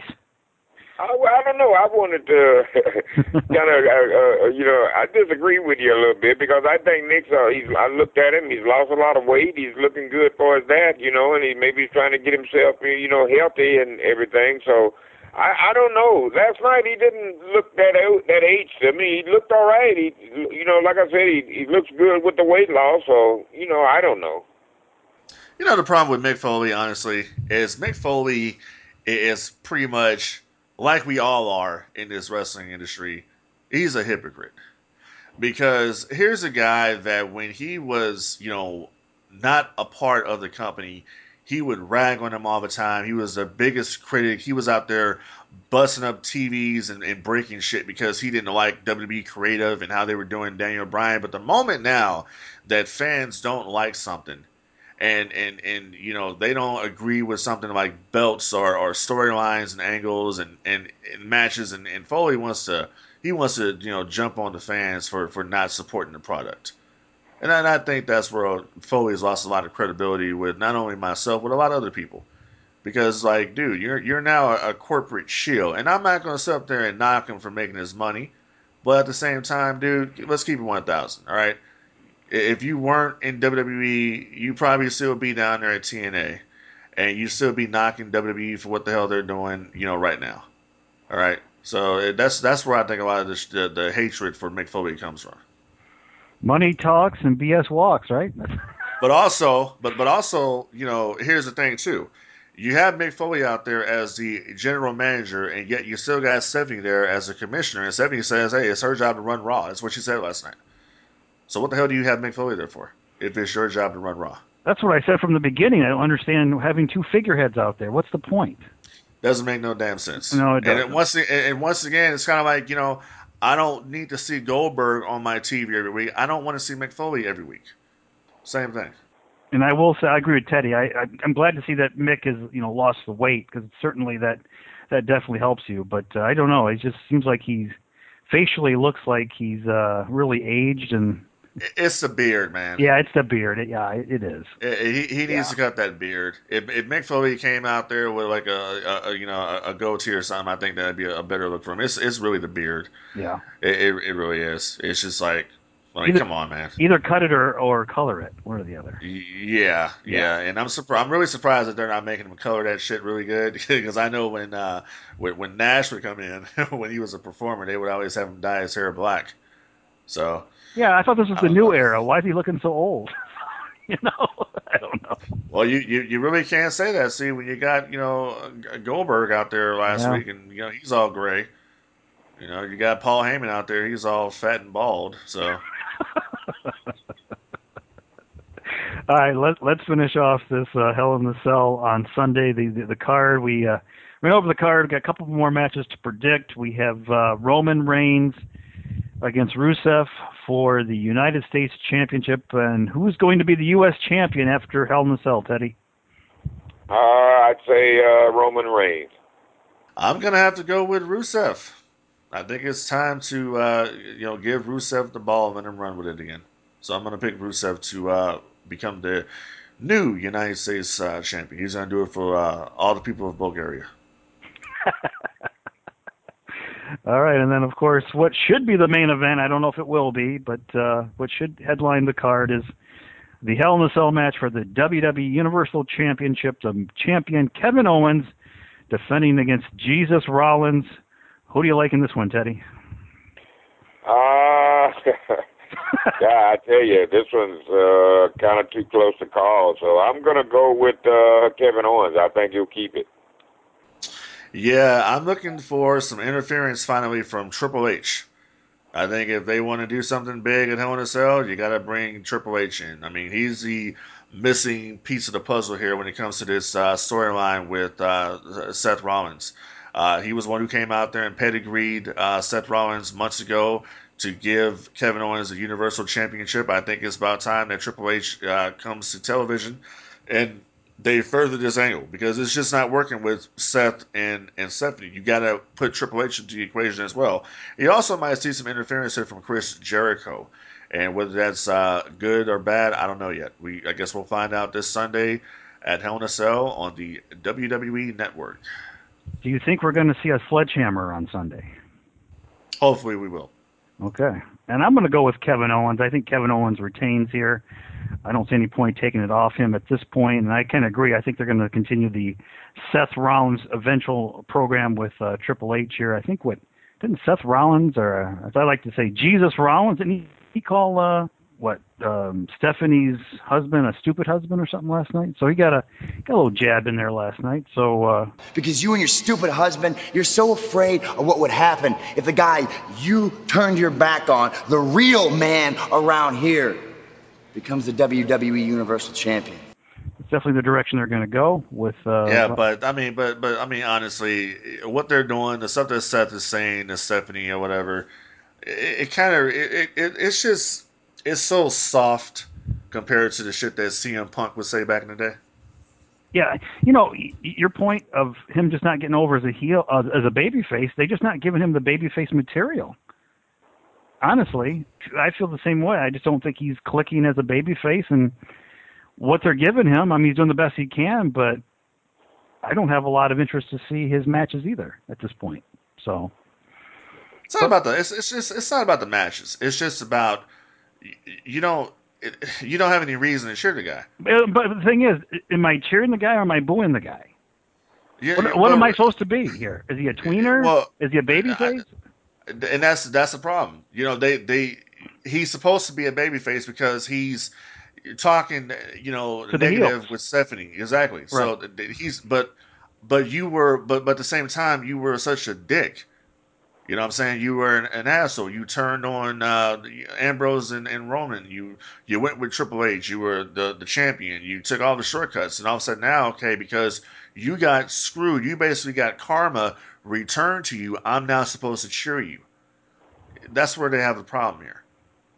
I, I don't know. I wanted to kind of, uh, uh, you know, I disagree with you a little bit because I think Nick's, uh, he's, I looked at him, he's lost a lot of weight, he's looking good for his dad, you know, and he maybe he's trying to get himself, you know, healthy and everything. So I, I don't know. Last night he didn't look that out, that aged to me. He looked all right. He, you know, like I said, he, he looks good with the weight loss. So, you know, I don't know.
You know, the problem with Mick Foley, honestly, is Mick Foley is pretty much like we all are in this wrestling industry. He's a hypocrite. Because here's a guy that when he was, you know, not a part of the company, he would rag on them all the time. He was the biggest critic. He was out there busting up T Vs and, and breaking shit because he didn't like W W E Creative and how they were doing Daniel Bryan. But the moment now that fans don't like something, and and and you know they don't agree with something like belts or, or storylines and angles and, and, and matches, and, and Foley wants to he wants to you know jump on the fans for, for not supporting the product, and I, I think that's where Foley's lost a lot of credibility with not only myself but a lot of other people, because like dude, you're you're now a, a corporate shill, and I'm not going to sit up there and knock him for making his money, but at the same time, dude, let's keep it one thousand, all right. If you weren't in W W E, you probably still be down there at T N A, and you still be knocking W W E for what the hell they're doing, you know, right now. All right, so that's that's where I think a lot of this, the, the hatred for Mick Foley comes from.
Money talks and B S walks, right?
But also, but but also, you know, here's the thing too. You have Mick Foley out there as the general manager, and yet you still got Stephanie there as a commissioner, and Stephanie says, "Hey, it's her job to run Raw." That's what she said last night. So what the hell do you have Mick Foley there for if it's your job to run Raw?
That's what I said from the beginning. I don't understand having two figureheads out there. What's the point?
Doesn't make no damn sense.
No, it doesn't.
And it, once and once again, it's kind of like, you know, I don't need to see Goldberg on my T V every week. I don't want to see Mick Foley every week. Same thing.
And I will say, I agree with Teddy. I, I I'm glad to see that Mick has you know lost the weight, because certainly that that definitely helps you. But uh, I don't know. It just seems like he's facially looks like he's uh, really aged, and
It's the beard, man.
yeah, it's the beard. It, yeah, it, it is.
He he needs
Yeah.
to cut that beard. If if Mick Foley came out there with like a, a, a you know a, a goatee or something, I think that'd be a, a better look for him. It's it's really the beard.
Yeah.
It it, it really is. It's just like, I mean,
Either,
come on, man.
Either cut it or, or color it, one or the other.
Yeah, yeah, and I'm surprised. I'm really surprised that they're not making him color that shit really good, because I know when uh when, when Nash would come in when he was a performer, they would always have him dye his hair black. So
yeah, I thought this was
I
the
don't
new
know.
era. Why is he looking so old? you know, I don't know.
Well, you, you, you really can't say that. See, when you got you know Goldberg out there last
Yeah.
week, and you know he's all gray. You know, you got Paul Heyman out there; he's all fat and bald. So.
All right, let, let's finish off this uh, Hell in the Cell on Sunday. The the, the card, we uh, went over the card. We've got a couple more matches to predict. We have uh, Roman Reigns against Rusev for the United States Championship. And who's going to be the U S champion after Hell in the Cell, Teddy?
Uh, I'd say uh, Roman Reigns.
I'm gonna have to go with Rusev. I think it's time to uh, you know give Rusev the ball and let him run with it again. So I'm gonna pick Rusev to uh, become the new United States uh, champion. He's gonna do it for uh, all the people of Bulgaria.
All right, and then, of course, what should be the main event, I don't know if it will be, but uh, what should headline the card is the Hell in a Cell match for the W W E Universal Championship. The champion, Kevin Owens, defending against Jesus Rollins. Who do you like in this one, Teddy?
Uh, yeah, I tell you, this one's uh, kind of too close to call, so I'm going to go with uh, Kevin Owens. I think he'll keep it.
Yeah, I'm looking for some interference finally from Triple H. I think if they want to do something big at Hell in a Cell, you got to bring Triple H in. I mean, he's the missing piece of the puzzle here when it comes to this uh, storyline with uh, Seth Rollins. Uh, he was one who came out there and pedigreed uh, Seth Rollins months ago to give Kevin Owens the Universal Championship. I think it's about time that Triple H uh, comes to television and they further this angle, because it's just not working with Seth and, and Stephanie. You got to put Triple H into the equation as well. You also might see some interference here from Chris Jericho, and whether that's uh, good or bad, I don't know yet. We I guess we'll find out this Sunday at Hell in a Cell on the W W E Network.
Do you think we're going to see a sledgehammer on Sunday?
Hopefully, we will.
Okay. And I'm going to go with Kevin Owens. I think Kevin Owens retains here. I don't see any point taking it off him at this point, and I can agree. I think they're going to continue the Seth Rollins eventual program with uh, Triple H here. I think what didn't Seth Rollins, or uh, as I like to say, Jesus Rollins, didn't he, he call uh, what um, Stephanie's husband a stupid husband or something last night? So he got a got a little jab in there last night. So uh,
because you and your stupid husband, you're so afraid of what would happen if the guy you turned your back on, the real man around here, becomes the W W E Universal Champion.
It's definitely the direction they're going to go with. Uh,
yeah, but I mean, but but I mean, honestly, what they're doing, the stuff that Seth is saying to Stephanie or whatever, it, it kind of it, it it's just it's so soft compared to the shit that C M Punk would say back in the day.
Yeah, you know, your point of him just not getting over as a heel, uh, as a babyface, they just not giving him the babyface material. Honestly, I feel the same way. I just don't think he's clicking as a babyface, and what they're giving him, I mean, he's doing the best he can, but I don't have a lot of interest to see his matches either at this point. So
it's not but, about the. It's, it's just. It's not about the matches. It's just about you don't. It, you don't have any reason to cheer the guy.
But, but the thing is, am I cheering the guy or am I booing the guy?
Yeah,
what
what
well, am I supposed to be here? Is he a tweener?
Well,
is he a babyface?
And that's that's the problem. You know, they they he's supposed to be a babyface because he's talking, you know,
to
negative with Stephanie. Exactly.
Right.
So he's but but you were but but at the same time you were such a dick. You know what I'm saying? You were an, an asshole. You turned on uh, Ambrose and, and Roman. You you went with Triple H. You were the, the champion. You took all the shortcuts. And all of a sudden now, okay, because you got screwed, you basically got karma returned to you. I'm now supposed to cheer you. That's where they have the problem here.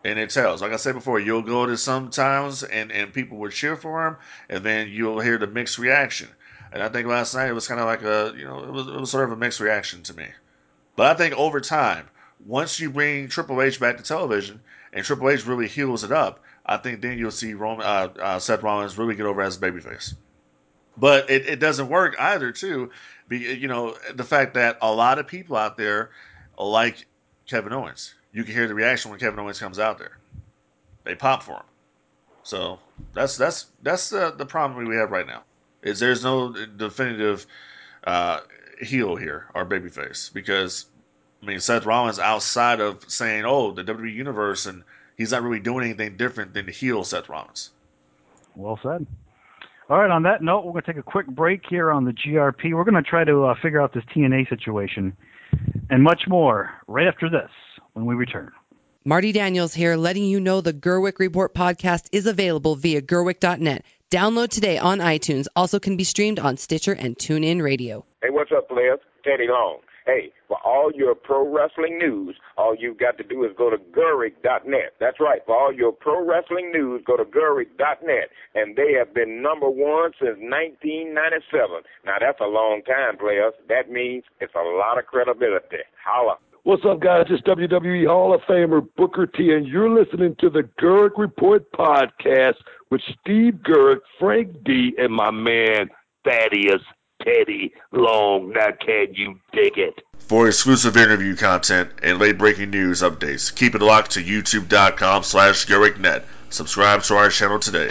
And it tells. Like I said before, you'll go to sometimes and, and people will cheer for him, and then you'll hear the mixed reaction. And I think last night it was kind of like a, you know, it was, it was sort of a mixed reaction to me. But I think over time, once you bring Triple H back to television and Triple H really heals it up, I think then you'll see Roman, uh, uh, Seth Rollins really get over as a babyface. But it, it doesn't work either, too. Be, you know, the fact that a lot of people out there like Kevin Owens. You can hear the reaction when Kevin Owens comes out there. They pop for him. So that's that's that's the the problem we have right now. Is there's no definitive uh, heel here or babyface, because I mean Seth Rollins, outside of saying, "Oh, the W W E universe," and he's not really doing anything different than the heel Seth Rollins.
Well said. All right, on that note, we're going to take a quick break here on the G R P. We're going to try to uh, figure out this T N A situation and much more right after this when we return.
Marty Daniels here, letting you know the Gerwick Report podcast is available via gerwick dot net. Download today on iTunes. Also can be streamed on Stitcher and TuneIn Radio.
Hey, what's up, players? Teddy Long. Hey, for all your pro wrestling news, all you've got to do is go to gerwick dot net. That's right. For all your pro wrestling news, go to gerwick dot net. And they have been number one since nineteen ninety-seven. Now, that's a long time, players. That means it's a lot of credibility. Holla.
What's up, guys? It's W W E Hall of Famer Booker T, and you're listening to the Gerwick Report podcast with Steve Gerwick, Frank D, and my man Thaddeus Teddy Long. Now, can you dig it?
For exclusive interview content and late-breaking news updates, keep it locked to youtube dot com slash gerwick net. Subscribe to our channel today.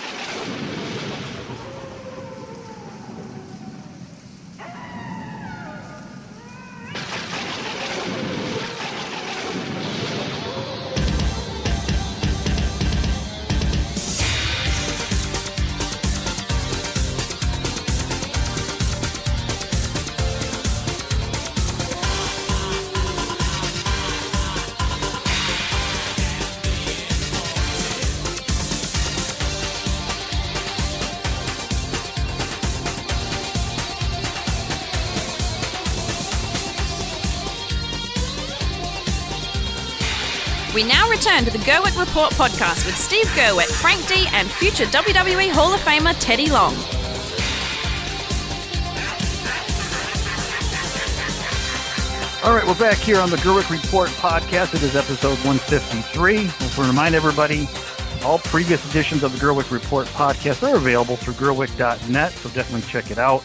We now return to the Gerwick Report podcast with Steve Gerwick, Frank D, and future W W E Hall of Famer Teddy Long.
All right, we're back here on the Gerwick Report podcast. It is episode one fifty-three. Just want to remind everybody, all previous editions of the Gerwick Report podcast are available through gerwick dot net, so definitely check it out.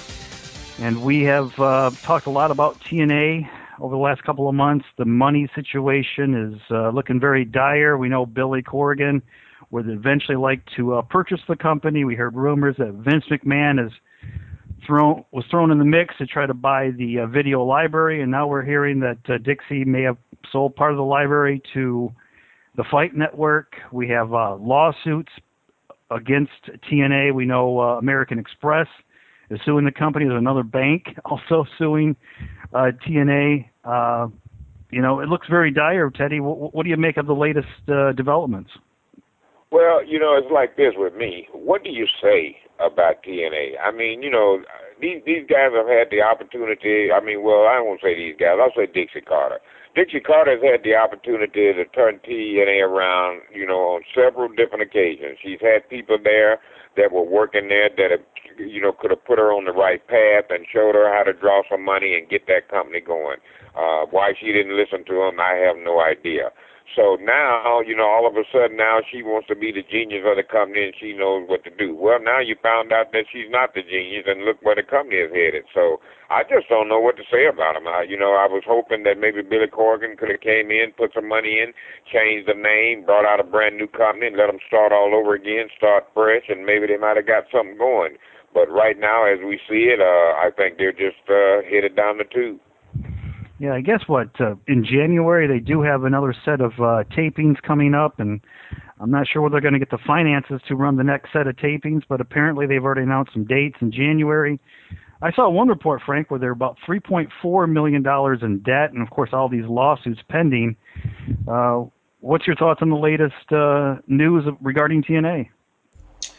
And we have uh, talked a lot about T N A over the last couple of months. The money situation is uh, looking very dire. We know Billy Corgan would eventually like to uh, purchase the company. We heard rumors that Vince McMahon is thrown was thrown in the mix to try to buy the uh, video library, and now we're hearing that uh, Dixie may have sold part of the library to the Fight Network. We have uh, lawsuits against T N A. We know uh, American Express is suing the company. There's another bank also suing uh, T N A. Uh, you know, it looks very dire, Teddy. What, what do you make of the latest uh, developments?
Well, you know, it's like this with me. What do you say about T N A? I mean, you know, these these guys have had the opportunity. I mean, well, I won't say these guys. I'll say Dixie Carter. Dixie Carter has had the opportunity to turn T N A around, you know, on several different occasions. She's had people there that were working there that have, you know, could have put her on the right path and showed her how to draw some money and get that company going. Uh, why she didn't listen to them, I have no idea. So now, you know, all of a sudden now she wants to be the genius of the company and she knows what to do. Well, now you found out that she's not the genius, and look where the company is headed. So I just don't know what to say about them. I, you know, I was hoping that maybe Billy Corgan could have came in, put some money in, changed the name, brought out a brand new company, and let them start all over again, start fresh, and maybe they might have got something going. But right now, as we see it, uh, I think they're just uh, headed down the tube.
Yeah, I guess what, uh, in January they do have another set of uh, tapings coming up, and I'm not sure whether they're going to get the finances to run the next set of tapings, but apparently they've already announced some dates in January. I saw one report, Frank, where they're about three point four million dollars in debt, and of course all these lawsuits pending. Uh, what's your thoughts on the latest uh, news regarding T N A?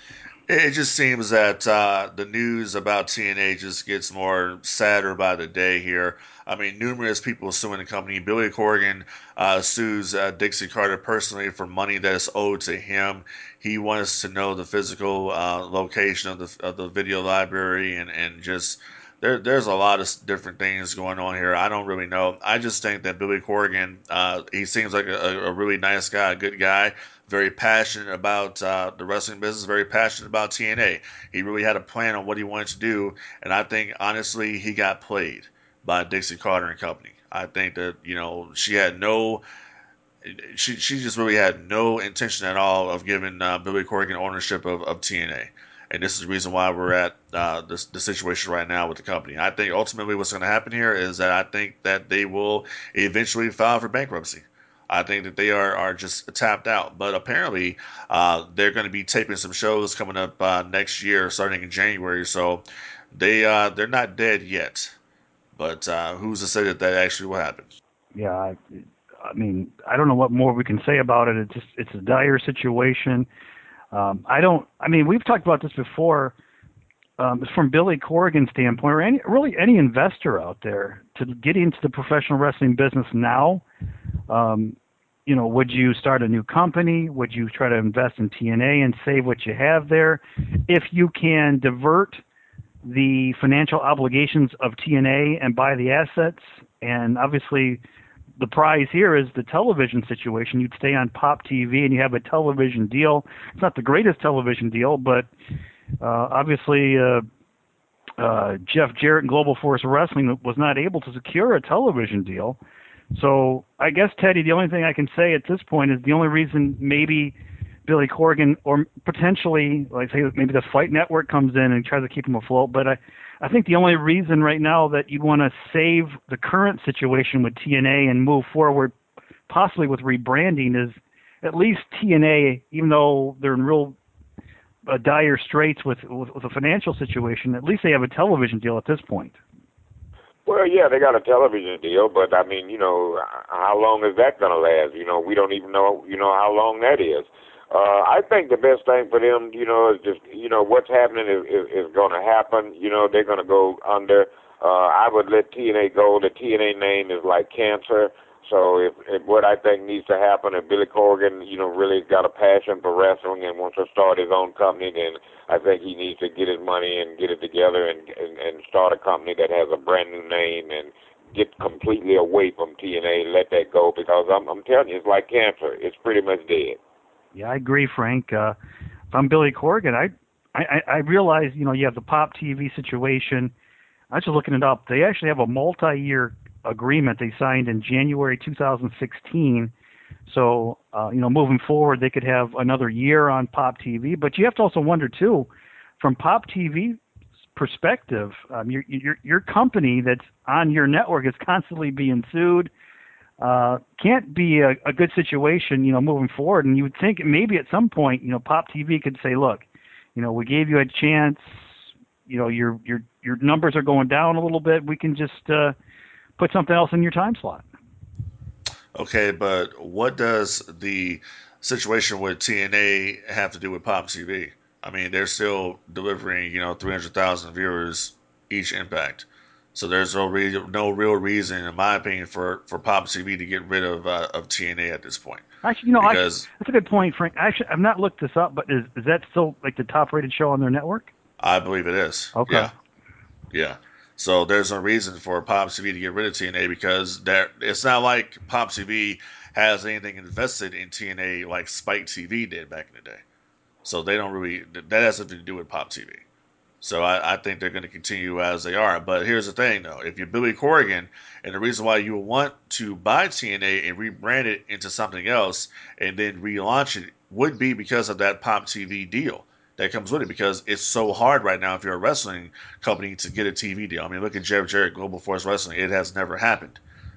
It just seems that uh, the news about T N A just gets more sadder by the day here. I mean, numerous people suing the company. Billy Corgan uh, sues uh, Dixie Carter personally for money that is owed to him. He wants to know the physical uh, location of the of the video library, and, and just there there's a lot of different things going on here. I don't really know. I just think that Billy Corgan, uh, he seems like a, a really nice guy, a good guy. Very passionate about uh, the wrestling business, very passionate about T N A. He really had a plan on what he wanted to do, and I think, honestly, he got played by Dixie Carter and company. I think that, you know, she had no, she she just really had no intention at all of giving uh, Billy Corgan ownership of, of T N A. And this is the reason why we're at uh, this, the situation right now with the company. I think ultimately what's going to happen here is that I think that they will eventually file for bankruptcy. I think that they are, are just tapped out. But apparently, uh, they're going to be taping some shows coming up uh, next year, starting in January. So they uh, they're not dead yet. But uh, who's to say that that actually will happen?
Yeah, I, I mean, I don't know what more we can say about it. It's just it's a dire situation. Um, I don't. I mean, we've talked about this before. Um, from Billy Corgan's standpoint, or any really any investor out there, to get into the professional wrestling business now. Um, you know, would you start a new company? Would you try to invest in T N A and save what you have there? If you can divert the financial obligations of T N A and buy the assets, and obviously the prize here is the television situation. You'd stay on Pop T V and you have a television deal. It's not the greatest television deal, but uh, obviously uh, uh, Jeff Jarrett and Global Force Wrestling was not able to secure a television deal. So I guess, Teddy, the only thing I can say at this point is the only reason maybe Billy Corgan, or potentially, like say, maybe the Fight Network comes in and tries to keep him afloat. But I, I think the only reason right now that you'd want to save the current situation with T N A and move forward, possibly with rebranding, is at least T N A, even though they're in real uh, dire straits with, with with a financial situation, at least they have a television deal at this point.
Well, yeah, they got a television deal, but I mean, you know, how long is that going to last? You know, we don't even know, you know, how long that is. Uh, I think the best thing for them, you know, is just, you know, what's happening is, is, is going to happen. You know, they're going to go under. Uh, I would let T N A go. The T N A name is like cancer. So if, if what I think needs to happen, if Billy Corgan, you know, really got a passion for wrestling and wants to start his own company, then I think he needs to get his money and get it together and, and, and start a company that has a brand new name and get completely away from T N A and let that go, because I'm, I'm telling you, it's like cancer. It's pretty much dead.
Yeah, I agree, Frank. Uh, if I'm Billy Corgan, I, I I realize, you know, you have the Pop T V situation. I was just looking it up. They actually have a multi-year agreement they signed in January two thousand sixteen. So, uh, you know, moving forward, they could have another year on Pop T V. But you have to also wonder, too, from Pop T V's perspective, um, your, your, your company that's on your network is constantly being sued. Uh, can't be a, a good situation, you know, moving forward. And you would think maybe at some point, you know, Pop T V could say, look, you know, we gave you a chance, you know, your your your numbers are going down a little bit. We can just uh, put something else in your time slot.
Okay, but what does the situation with T N A have to do with Pop T V? I mean, they're still delivering, you know, three hundred thousand viewers each Impact. So there's no real, no real reason, in my opinion, for, for Pop T V to get rid of uh, of T N A at this point.
Actually, you know,
because,
I, that's a good point, Frank. Actually, I've not looked this up, but is is that still like the top-rated show on their network?
I believe it is.
Okay.
Yeah. Yeah. So there's no reason for Pop T V to get rid of T N A, because there, it's not like Pop T V has anything invested in T N A like Spike T V did back in the day. So they don't really, that has nothing to do with Pop T V. So I, I think they're going to continue as they are. But here's the thing, though. If you're Billy Corgan, and the reason why you want to buy T N A and rebrand it into something else and then relaunch it would be because of that Pop T V deal that comes with it, because it's so hard right now if you're a wrestling company to get a T V deal. I mean, look at Jeff Jarrett, Global Force Wrestling. It has never happened.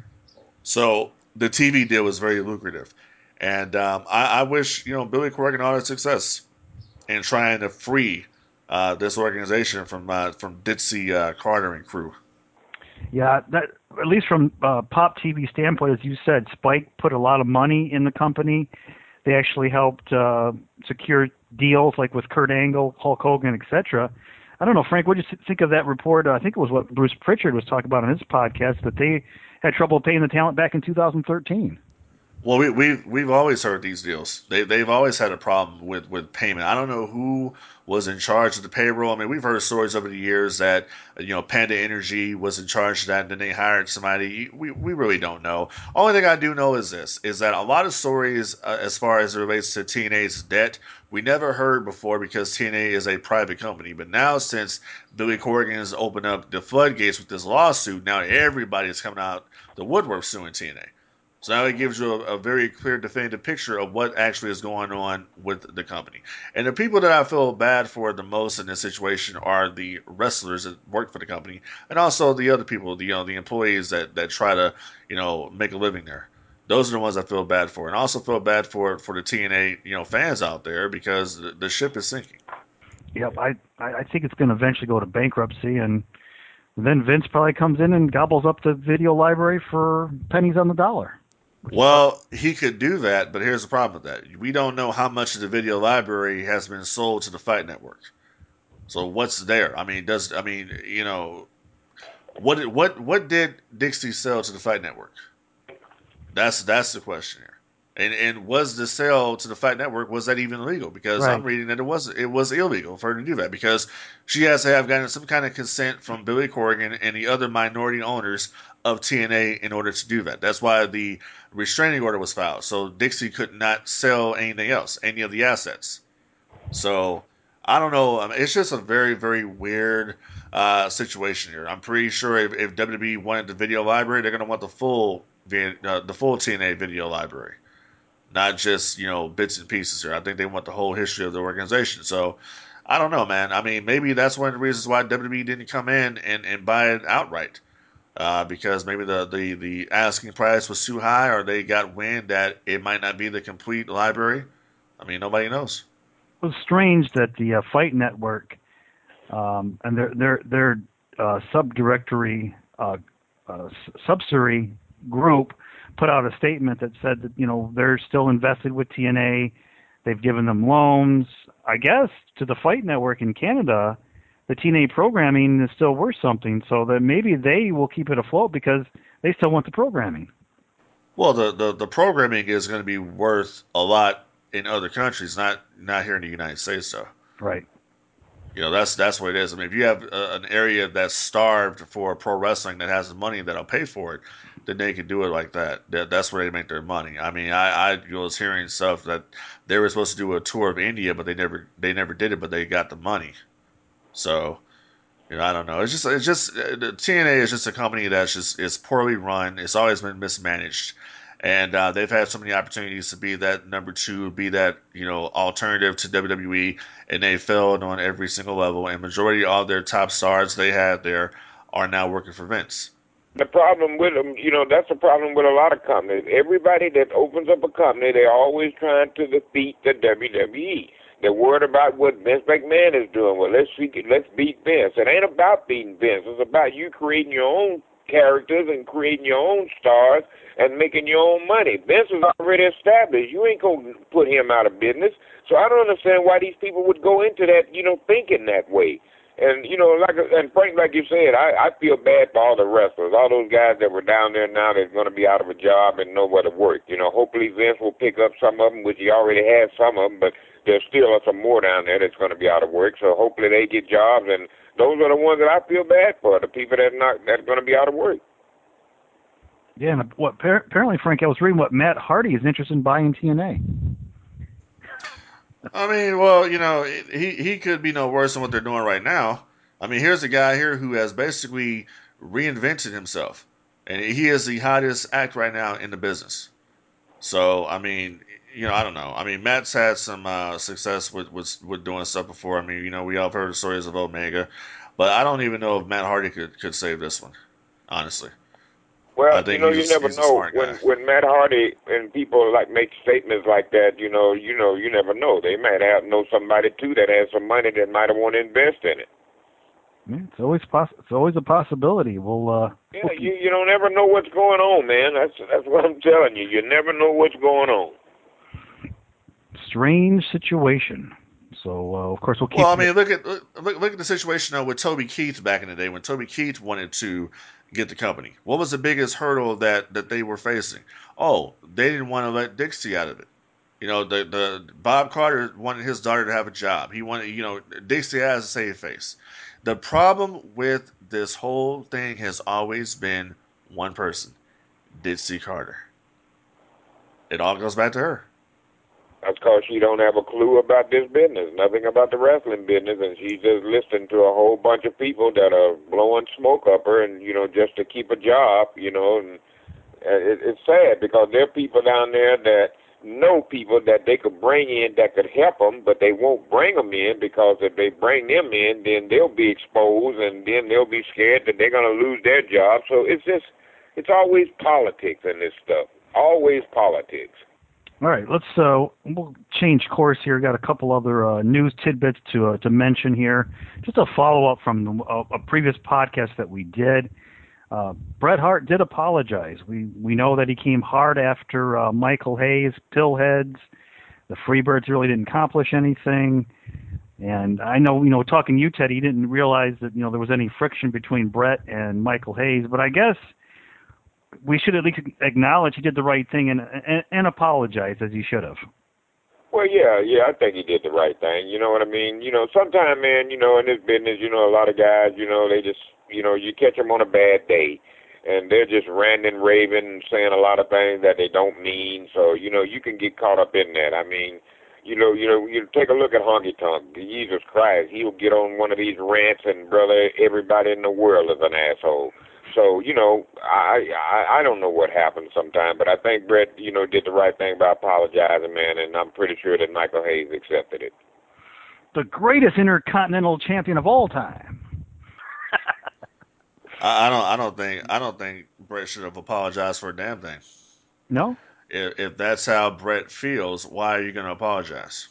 So the T V deal is very lucrative. And um, I, I wish, you know, Billy Corgan all the success in trying to free Uh, this organization from uh, from Dixie uh, Carter and crew.
Yeah, that at least from uh, Pop T V standpoint, as you said, Spike put a lot of money in the company. They actually helped uh, secure deals like with Kurt Angle, Hulk Hogan, et cetera. I don't know, Frank, what did you think of that report? I think it was what Bruce Pritchard was talking about on his podcast, that they had trouble paying the talent back in two thousand thirteen.
Well, we, we've we've always heard these deals. They they've always had a problem with, with payment. I don't know who was in charge of the payroll. I mean, we've heard stories over the years that you know Panda Energy was in charge of that, and then they hired somebody. We we really don't know. Only thing I do know is this: is that a lot of stories uh, as far as it relates to T N A's debt, we never heard before because T N A is a private company. But now, since Billy Corgan has opened up the floodgates with this lawsuit, now everybody is coming out the woodwork suing T N A. So now it gives you a, a very clear, definitive picture of what actually is going on with the company. And the people that I feel bad for the most in this situation are the wrestlers that work for the company, and also the other people, the you know the employees that, that try to you know make a living there. Those are the ones I feel bad for, and I also feel bad for for the T N A you know fans out there because the, the ship is sinking.
Yep, I I think it's going to eventually go to bankruptcy, and then Vince probably comes in and gobbles up the video library for pennies on the dollar.
Well, he could do that, but here's the problem with that. We don't know how much of the video library has been sold to the Fight Network. So what's there? I mean, does I mean, you know, what what what did Dixie sell to the Fight Network? That's that's the question here. And and was the sale to the Fight Network, was that even legal? Because
right.
I'm reading that it was it was illegal for her to do that because she has to have gotten some kind of consent from Billy Corgan and the other minority owners of T N A in order to do that. That's why the restraining order was filed. So Dixie could not sell anything else, any of the assets. So I don't know. I mean, it's just a very, very weird uh, situation here. I'm pretty sure if, if W W E wanted the video library, they're going to want the full uh, the full T N A video library, not just you know bits and pieces here. I think they want the whole history of the organization. So I don't know, man. I mean, maybe that's one of the reasons why W W E didn't come in and, and buy it outright. Uh, because maybe the, the, the asking price was too high, or they got wind that it might not be the complete library. I mean, nobody knows.
It was strange that the uh, Fight Network um, and their their their uh, subdirectory uh, uh, subsidiary group put out a statement that said that you know they're still invested with T N A. They've given them loans, I guess, to the Fight Network in Canada. The T N A programming is still worth something, so that maybe they will keep it afloat because they still want the programming.
Well, the, the, the programming is going to be worth a lot in other countries, not not here in the United States, though.
Right.
You know, that's that's what it is. I mean, if you have a, an area that's starved for pro wrestling that has the money that'll pay for it, then they can do it like that. that that's where they make their money. I mean, I, I was hearing stuff that they were supposed to do a tour of India, but they never they never did it, but they got the money. So, you know, I don't know. It's just, it's just, uh, T N A is just a company that's just, is poorly run. It's always been mismanaged. And uh, they've had so many opportunities to be that number two, be that, you know, alternative to W W E, and they failed on every single level. And majority of all their top stars they had there are now working for Vince.
The problem with them, you know, that's the problem with a lot of companies. Everybody that opens up a company, they're always trying to defeat the W W E. They're worried about what Vince McMahon is doing. Well, let's see, let's beat Vince. It ain't about beating Vince. It's about you creating your own characters and creating your own stars and making your own money. Vince is already established. You ain't going to put him out of business. So I don't understand why these people would go into that, you know, thinking that way. And, you know, like and Frank, like you said, I, I feel bad for all the wrestlers, all those guys that were down there now that's going to be out of a job and nowhere to work. You know, hopefully Vince will pick up some of them, which he already has some of them, but there's still some more down there that's going to be out of work. So hopefully they get jobs, and those are the ones that I feel bad for, the people that are not that are going to be out of work.
Yeah, and what apparently, Frank, I was reading what Matt Hardy is interested in buying T N A.
I mean, well, you know, he he could be no worse than what they're doing right now. I mean, here's a guy here who has basically reinvented himself, and he is the hottest act right now in the business. So, I mean, you know, I don't know. I mean, Matt's had some uh, success with, with with doing stuff before. I mean, you know, we all heard the stories of Omega, but I don't even know if Matt Hardy could, could save this one, honestly.
Well,
I think
you know,
he's
you
a,
never
he's a
know
smart
when
guy.
when Matt Hardy and people like make statements like that. You know, you know, you never know. They might have know somebody too that has some money that might have want to invest in it.
Yeah, it's always poss- It's always a possibility. We'll. Uh,
Yeah,
we'll
you you don't ever know what's going on, man. That's that's what I'm telling you. You never know what's going on.
Strange situation. So uh, of course we'll keep.
Well, I mean, look at look, look at the situation now with Toby Keith back in the day when Toby Keith wanted to get the company. What was the biggest hurdle that, that they were facing? Oh, they didn't want to let Dixie out of it. You know, the the Bob Carter wanted his daughter to have a job. He wanted, you know, Dixie has a save face. The problem with this whole thing has always been one person, Dixie Carter. It all goes back to her.
That's because she don't have a clue about this business, nothing about the wrestling business, and she's just listening to a whole bunch of people that are blowing smoke up her, and you know, just to keep a job, you know. And it, it's sad because there are people down there that know people that they could bring in that could help them, but they won't bring them in because if they bring them in, then they'll be exposed, and then they'll be scared that they're going to lose their job. So it's just, it's always politics in this stuff, always politics.
All right, let's uh, we'll change course here. Got a couple other uh, news tidbits to uh, to mention here. Just a follow up from a, a previous podcast that we did. Uh, Bret Hart did apologize. We we know that he came hard after uh, Michael Hayes, Pillheads. The Freebirds really didn't accomplish anything. And I know, you know, talking to you, Ted, he didn't realize that, you know, there was any friction between Bret and Michael Hayes. But I guess we should at least acknowledge he did the right thing and, and, and apologize as he should have.
Well, yeah, yeah, I think he did the right thing. You know what I mean? You know, sometimes, man, you know, in this business, you know, a lot of guys, you know, they just, you know, you catch them on a bad day, and they're just ranting, raving, saying a lot of things that they don't mean. So, you know, you can get caught up in that. I mean, you know, you know, you take a look at Honky Tonk. Jesus Christ, he'll get on one of these rants, and brother, everybody in the world is an asshole. So, you know, I, I I don't know what happened sometime, but I think Bret, you know, did the right thing by apologizing, man, and I'm pretty sure that Michael Hayes accepted it.
The greatest intercontinental champion of all time.
I, I don't I don't think I don't think Bret should have apologized for a damn thing.
No?
If, if that's how Bret feels, why are you going to apologize?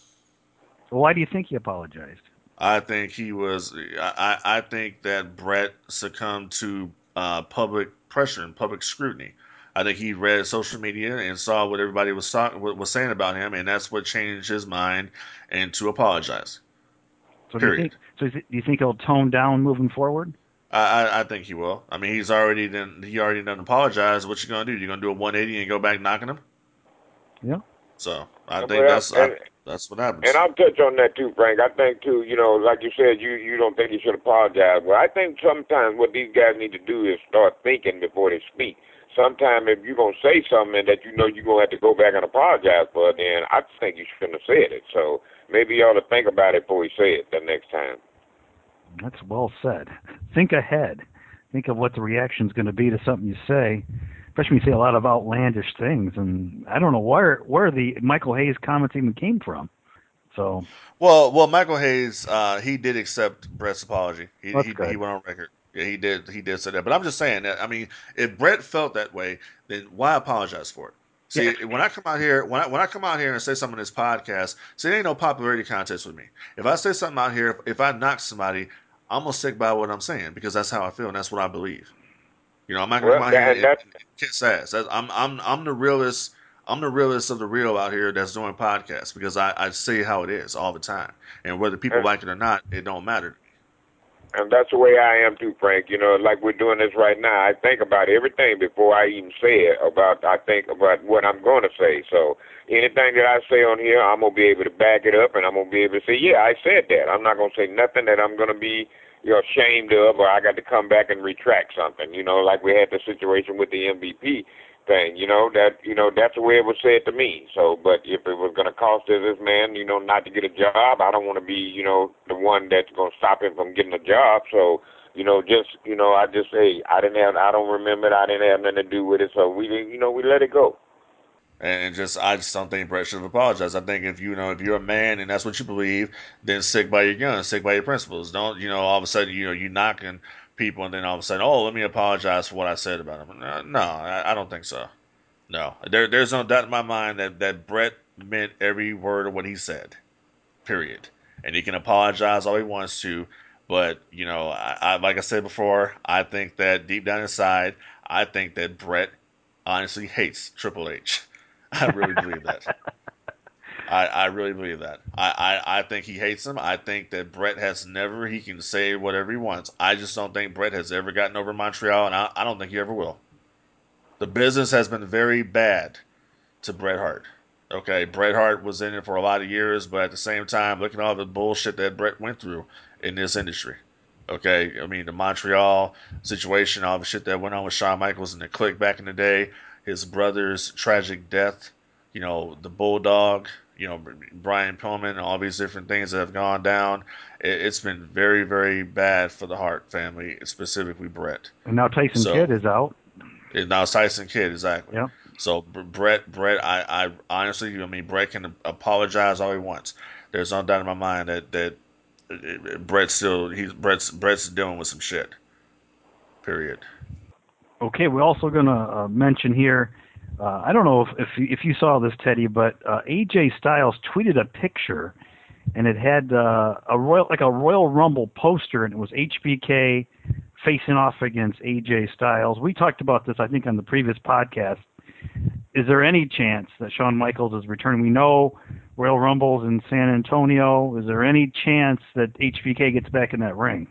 Why do you think he apologized?
I think he was. I I think that Bret succumbed to uh, public pressure and public scrutiny. I think he read social media and saw what everybody was talk, was saying about him, and that's what changed his mind and to apologize.
So do you think? So do you think he'll tone down moving forward?
I, I, I think he will. I mean, he's already done. He already done apologize. What you gonna do? You gonna do a one eighty and go back knocking him?
Yeah.
So I think
well,
that's
and,
I, that's what happens.
And I'll touch on that too, Frank. I think too, you know, like you said, you you don't think he should apologize. Well, I think sometimes what these guys need to do is start thinking before they speak. Sometimes if you're gonna say something that you know you're gonna have to go back and apologize for, then I think you shouldn't have said it. So maybe you ought to think about it before you say it the next time.
That's well said. Think ahead. Think of what the reaction's going to be to something you say. Especially when you say a lot of outlandish things, and I don't know where where the Michael Hayes comments even came from. So,
well, well, Michael Hayes, uh, he did accept Bret's apology. He
That's
he,
good.
he went on record. Yeah, he did. He did say that. But I'm just saying that. I mean, if Bret felt that way, then why apologize for it? See,
Yeah.
when I come out here, when I when I come out here and say something in this podcast, see, it ain't no popularity contest with me. If I say something out here, if, if I knock somebody, I'm gonna stick by what I'm saying because that's how I feel and that's what I believe. You know, I'm not gonna
Well,
come out here
that,
and,
that,
and kiss ass. That's, I'm I'm I'm the realest. I'm the realest of the real out here that's doing podcasts because I, I say how it is all the time, and whether people
and,
like it or not, it don't matter.
and that's the way I am too, Frank. You know, like we're doing this right now. I think about everything before I even say it. About I think about what I'm going to say. So anything that I say on here, I'm gonna be able to back it up, and I'm gonna be able to say, yeah, I said that. I'm not gonna say nothing that I'm gonna be, you know, ashamed of, or I got to come back and retract something. You know, like we had the situation with the M V P thing. You know that, you know, that's the way it was said to me. So, but if it was going to cost this man, you know, not to get a job, I don't want to be, you know, the one that's going to stop him from getting a job. So, you know, just, you know, I just say I didn't have, I don't remember it. I didn't have nothing to do with it. So we didn't, you know, we let it go.
And just, I just don't think Bret should have apologized. I think if you know, if you're a man and that's what you believe, then stick by your guns, stick by your principles. Don't, you know, all of a sudden, you know, you knocking people and then all of a sudden, oh, let me apologize for what I said about him. No, no I, I don't think so. No, there, there's no doubt in my mind that, that Bret meant every word of what he said. Period. And he can apologize all he wants to, but you know, I, I like I said before, I think that deep down inside, I think that Bret honestly hates Triple H. I really believe that. I, I really believe that. I, I, I think he hates him. I think that Bret has never, he can say whatever he wants. I just don't think Bret has ever gotten over Montreal, and I, I don't think he ever will. The business has been very bad to Bret Hart. Okay, Bret Hart was in it for a lot of years, but at the same time, look at all the bullshit that Bret went through in this industry. Okay, I mean, the Montreal situation, all the shit that went on with Shawn Michaels and the Clique back in the day, his brother's tragic death, you know, the Bulldog, you know, Brian Pillman, all these different things that have gone down. It, it's been very, very bad for the Hart family, specifically Bret.
And now Tyson
so,
Kidd is out.
It, now it's Tyson Kidd, exactly.
Yeah.
So Bret, Bret, I, I honestly, I mean, Bret can apologize all he wants. There's no doubt in my mind that that Bret's still he's Bret's Bret's dealing with some shit. Period.
Okay, we're also going to uh, mention here. Uh, I don't know if if you, if you saw this, Teddy, but uh, A J Styles tweeted a picture, and it had uh, a royal like a Royal Rumble poster, and it was H B K facing off against A J Styles. We talked about this, I think, on the previous podcast. Is there any chance that Shawn Michaels is returning? We know Royal Rumble's in San Antonio. Is there any chance that H B K gets back in that ring?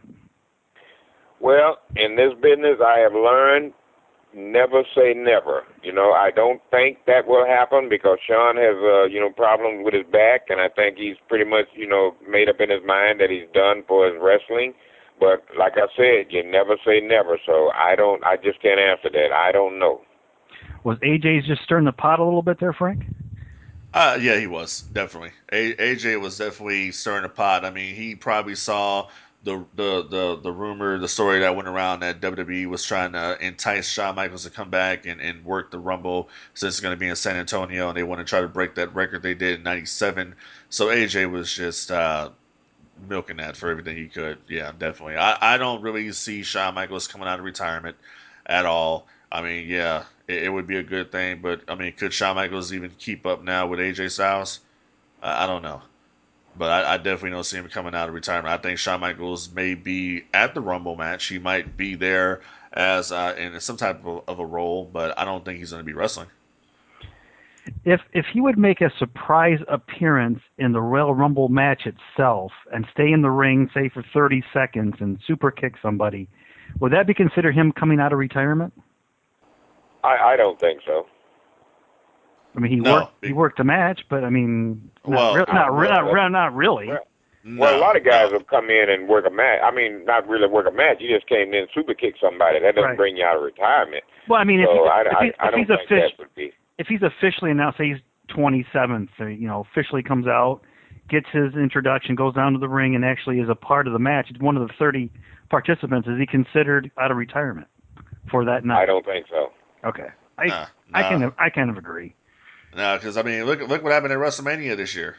Well, in this business, I have learned never say never. You know, I don't think that will happen because Shawn has, uh, you know, problems with his back, and I think he's pretty much, you know, made up in his mind that he's done for his wrestling. But like I said, you never say never, so I don't, I just can't answer that. I don't know.
Was A J's just stirring the pot a little bit there, Frank?
Uh, yeah, he was, definitely. A- AJ was definitely stirring the pot. I mean, he probably saw the, the, the, the rumor, the story that went around that W W E was trying to entice Shawn Michaels to come back and, and work the Rumble since it's going to be in San Antonio, and they want to try to break that record they did in ninety-seven. So A J was just uh, milking that for everything he could. Yeah, definitely. I, I don't really see Shawn Michaels coming out of retirement at all. I mean, yeah, it, it would be a good thing, but I mean, could Shawn Michaels even keep up now with A J Styles? I, I don't know. But I, I definitely don't see him coming out of retirement. I think Shawn Michaels may be at the Rumble match. He might be there as uh, in some type of, of a role, but I don't think he's going to be wrestling.
If if he would make a surprise appearance in the Royal Rumble match itself and stay in the ring, say for thirty seconds, and super kick somebody, would that be considered him coming out of retirement?
I, I don't think so.
I mean, he
no,
worked he worked a match, but I mean, not
well,
re- not, re-
well,
not, not really.
Well,
no,
well, a lot of guys
no.
have come in and work a match. I mean, not really work a match. You just came in and super kick somebody. That doesn't
Right.
bring you out of retirement.
Well, I mean,
so
if, he,
I,
if,
I,
he,
I
if
don't
he's
think
offic-
that would be.
if he's officially announced, say he's twenty-seventh, or, you know, officially comes out, gets his introduction, goes down to the ring, and actually is a part of the match, one of the thirty participants, is he considered out of retirement for that night?
I don't think so.
Okay, I
Nah,
I
nah.
kind of I kind of agree.
No, because I mean, look look what happened at WrestleMania this year.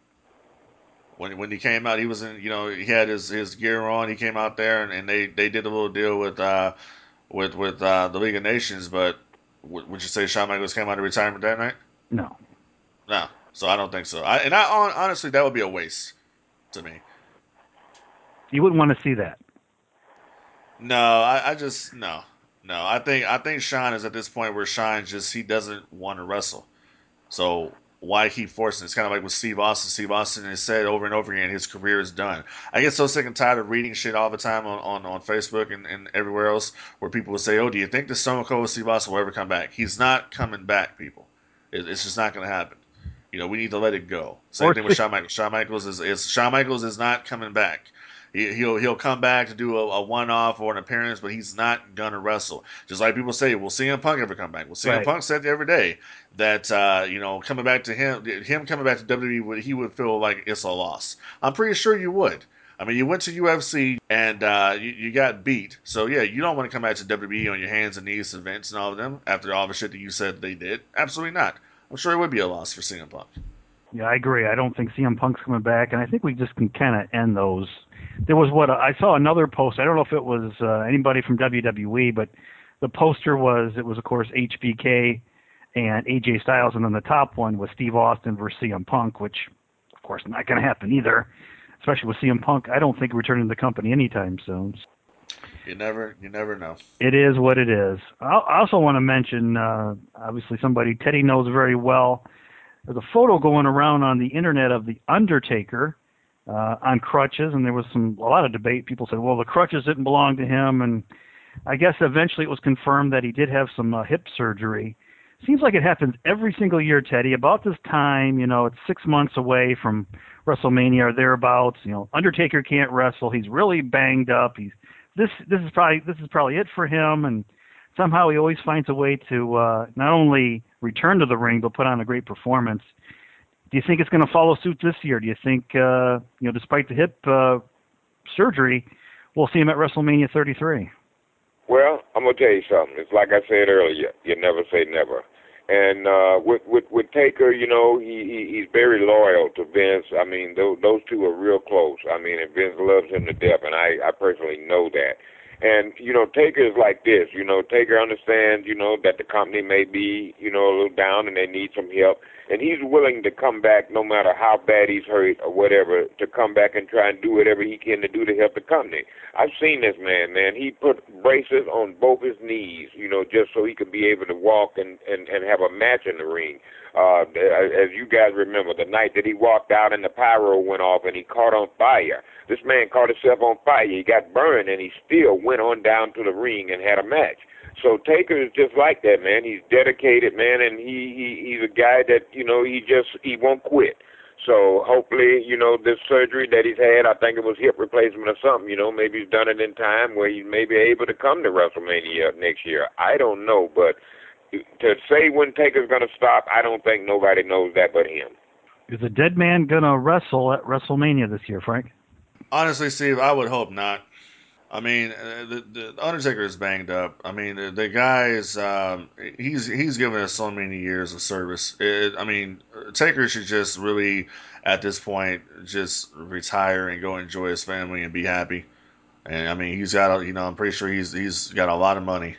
When when he came out, he was in, you know, he had his, his gear on. He came out there, and, and they, they did a little deal with uh with with uh, the League of Nations. But w- would you say Shawn Michaels came out of retirement that night?
No.
No, so I don't think so. I, and I honestly, that would be a waste to me.
You wouldn't want to see that.
No, I, I just no, no. I think I think Shawn is at this point where Shawn just he doesn't want to wrestle. So why keep forcing? It's kind of like with Steve Austin. Steve Austin has said over and over again his career is done. I get so sick and tired of reading shit all the time on, on, on Facebook and, and everywhere else where people will say, oh, do you think the Stone Cold Steve Austin will ever come back? He's not coming back, people. It, it's just not going to happen. You know, we need to let it go. Same
Or
thing with
Steve-
Shawn Michaels. Shawn Michaels is, is Shawn Michaels is not coming back. He, he'll he'll come back to do a, a one off or an appearance, but he's not gonna wrestle. Just like people say, will C M Punk ever come back? Well, C M
Right.
Punk said every day that uh, you know coming back to him, him coming back to W W E, would- he would feel like it's a loss. I'm pretty sure you would. I mean, you went to U F C and uh, you, you got beat. So, yeah, you don't want to come back to W W E on your hands and knees to Vince and all of them after all the shit that you said they did. Absolutely not. I'm sure it would be a loss for C M Punk.
Yeah, I agree. I don't think C M Punk's coming back, and I think we just can kind of end those. There was what I saw another post. I don't know if it was uh, anybody from W W E, but the poster was it was of course H B K and A J Styles, and then the top one was Steve Austin versus C M Punk, which of course not going to happen either. Especially with C M Punk, I don't think returning to the company anytime soon.
You never, you never know.
It is what it is. I also want to mention, uh, obviously, somebody Teddy knows very well. there's a photo going around on the internet of the Undertaker uh, on crutches, and there was some a lot of debate. People said, well, the crutches didn't belong to him, and I guess eventually it was confirmed that he did have some uh, hip surgery. Seems like it happens every single year, Teddy. About this time, you know, it's six months away from WrestleMania or thereabouts. You know, Undertaker can't wrestle. He's really banged up. He's this this is probably this is probably it for him, and somehow he always finds a way to uh, not only return to the ring but put on a great performance. Do you think it's going to follow suit this year? Do you think, uh, you know, despite the hip uh, surgery, we'll see him at WrestleMania thirty-three?
Well, I'm gonna tell you something. It's like I said earlier. You never say never. And uh, with, with with Taker, you know, he, he he's very loyal to Vince. I mean, those those two are real close. I mean, and Vince loves him to death, and I I personally know that. And, you know, Taker is like this. You know, Taker understands, you know, that the company may be, you know, a little down and they need some help. And he's willing to come back no matter how bad he's hurt or whatever, to come back and try and do whatever he can to do to help the company. I've seen this man, man. He put braces on both his knees, you know, just so he could be able to walk and, and, and have a match in the ring. Uh, as you guys remember, the night that he walked out and the pyro went off and he caught on fire. This man caught himself on fire. He got burned, and he still went on down to the ring and had a match. So Taker is just like that, man. He's dedicated, man, and he, he he's a guy that, you know, he just, he won't quit. So hopefully, you know, this surgery that he's had, I think it was hip replacement or something, you know, maybe he's done it in time where he may be able to come to WrestleMania next year. I don't know, but to say when Taker's going to stop, I don't think nobody knows that but him.
Is a dead man going to wrestle at WrestleMania this year, Frank?
Honestly, Steve, I would hope not. I mean, the, the Undertaker is banged up. I mean, the, the guy is, um, he's he's given us so many years of service. It, I mean, Taker should just really, at this point, just retire and go enjoy his family and be happy. And, I mean, he's got, a, you know, I'm pretty sure he's he's got a lot of money.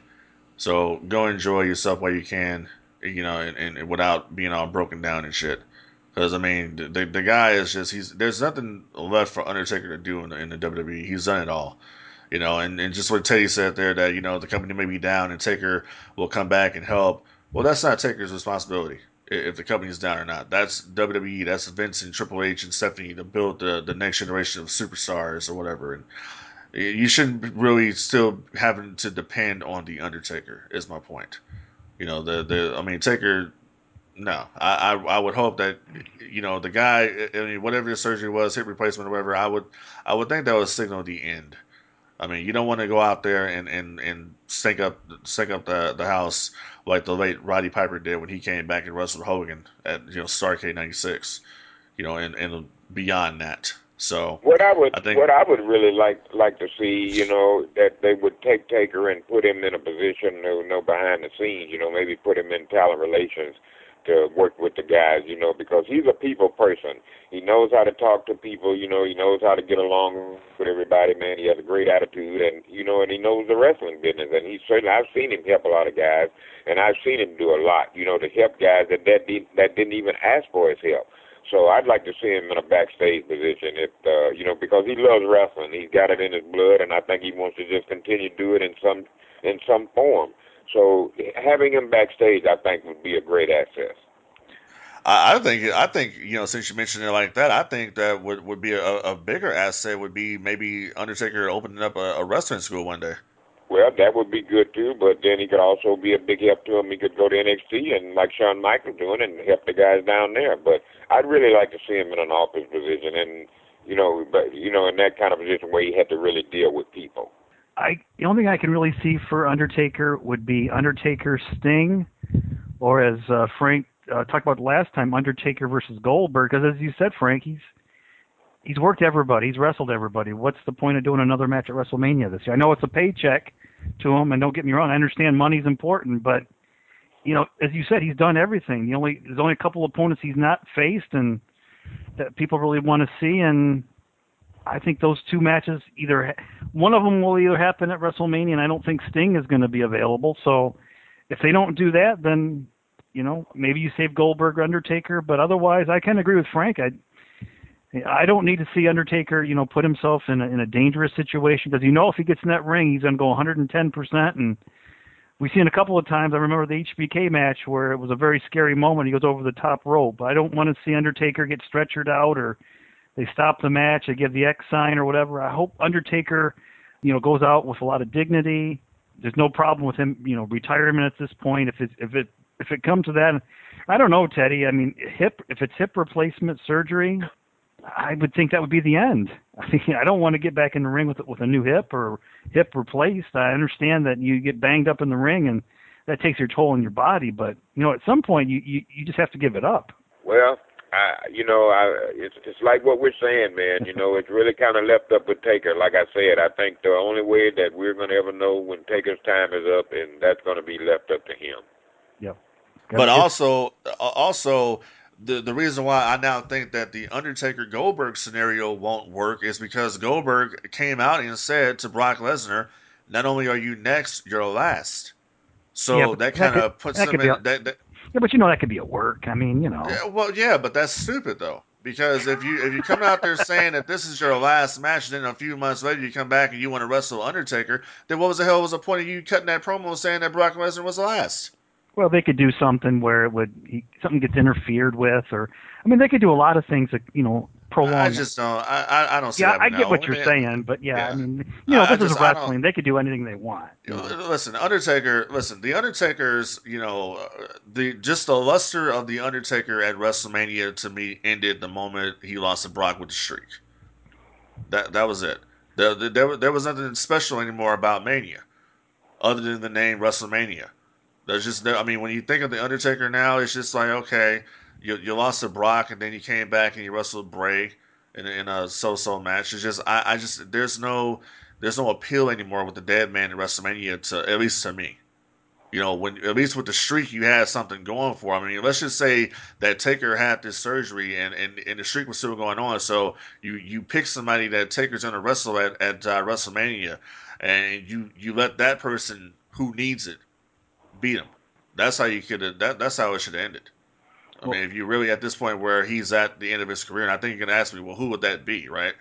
So go enjoy yourself while you can, you know, and, and without being all broken down and shit. Because, I mean, the the guy is just, he's there's nothing left for Undertaker to do in the, in the W W E. He's done it all. You know, and, and just what Teddy said there, that, you know, the company may be down and Taker will come back and help. Well, that's not Taker's responsibility if the company's down or not. That's W W E. That's Vince and Triple H and Stephanie to build the, the next generation of superstars or whatever. And you shouldn't really still having to depend on the Undertaker, is my point. You know, the, the I mean, Taker... No, I, I I would hope that, you know, the guy, I mean, whatever the surgery was, hip replacement or whatever, I would I would think that would signal the end. I mean, you don't want to go out there and, and, and stink up stink up the, the house like the late Roddy Piper did when he came back and wrestled Hogan at, you know, Starrcade ninety-six, you know, and, and beyond that. So
what I would
I think,
what I would really like like to see, you know, that they would take Taker and put him in a position, you know, behind the scenes, you know, maybe put him in talent relations to work with the guys, you know, because he's a people person. He knows how to talk to people, you know, he knows how to get along with everybody, man. He has a great attitude, and, you know, and he knows the wrestling business. And he's certainly, I've seen him help a lot of guys, and I've seen him do a lot, you know, to help guys that, that, did, that didn't even ask for his help. So I'd like to see him in a backstage position, if, uh, you know, because he loves wrestling. He's got it in his blood, and I think he wants to just continue to do it in some in some form. So having him backstage, I think, would be a great access.
I think, I think, you know, since you mentioned it like that, I think that would, would be a, a bigger asset would be maybe Undertaker opening up a, a wrestling school one day.
Well, that would be good too, but then he could also be a big help to him. He could go to N X T and like Shawn Michaels doing and help the guys down there. But I'd really like to see him in an office position, and you know, but you know, in that kind of position where he had to really deal with people.
I the only thing I can really see for Undertaker would be Undertaker Sting, or as uh, Frank uh, talked about last time, Undertaker versus Goldberg. Because as you said, Frank, he's he's worked everybody, he's wrestled everybody. What's the point of doing another match at WrestleMania this year? I know it's a paycheck to him, and don't get me wrong, I understand money's important, but you know, as you said, he's done everything. The only there's only a couple opponents he's not faced, and that people really want to see, and I think those two matches, either one of them will either happen at WrestleMania, and I don't think Sting is going to be available. So if they don't do that, then, you know, maybe you save Goldberg, Undertaker. But otherwise, I kind of agree with Frank. I I don't need to see Undertaker, you know, put himself in a, in a dangerous situation, because you know if he gets in that ring, he's going to go one hundred ten percent, and we've seen a couple of times. I remember the H B K match where it was a very scary moment. He goes over the top rope. I don't want to see Undertaker get stretchered out or they stop the match, they give the X sign or whatever. I hope Undertaker, you know, goes out with a lot of dignity. There's no problem with him, you know, retirement at this point. If it if it if it comes to that, I don't know, Teddy. I mean, hip if it's hip replacement surgery, I would think that would be the end. I mean, I don't want to get back in the ring with with a new hip or hip replaced. I understand that you get banged up in the ring and that takes your toll on your body, but you know, at some point you you, you just have to give it up.
Well, I, you know, I, it's it's like what we're saying, man. You know, it's really kind of left up with Taker. Like I said, I think the only way that we're going to ever know when Taker's time is up, and that's going to be left up to him.
Yep.
But also, also the the reason why I now think that the Undertaker Goldberg scenario won't work is because Goldberg came out and said to Brock Lesnar, "Not only are you next, you're last." So
yeah,
that kind of puts
that
him
in.
A, that, that,
yeah, but you know that could be a work. I mean, you know.
Yeah, well, yeah, but that's stupid though. Because if you if you come out there saying that this is your last match, then a few months later you come back and you want to wrestle Undertaker, then what was the hell was the point of you cutting that promo saying that Brock Lesnar was the last?
Well, they could do something where it would he, something gets interfered with, or I mean, they could do a lot of things that you know prolong.
I just don't. I I, I don't see
yeah,
that.
I get
now.
what you're
they,
saying, but yeah,
yeah,
I mean, you know,
I,
this
I just,
is wrestling. They could do anything they want. You know?
Listen, Undertaker. Listen, the Undertaker's. You know, the just the luster of the Undertaker at WrestleMania to me ended the moment he lost to Brock with the streak. That that was it. There, there, there was nothing special anymore about Mania, other than the name WrestleMania. There's just, I mean, when you think of the Undertaker now, it's just like, okay, you you lost to Brock, and then you came back and you wrestled Bray in, in a so-so match. It's just, I, I just, there's no, there's no appeal anymore with the dead man in WrestleMania, to at least to me. You know, when at least with the streak, you had something going for. I mean, let's just say that Taker had this surgery and, and, and the streak was still going on. So you you pick somebody that Taker's going to wrestle at at uh, WrestleMania, and you you let that person who needs it beat him. That's how you could have. That, that's how it should have ended. I well, mean, if you really at this point where he's at the end of his career, and I think you're gonna ask me, well, who would that be, right?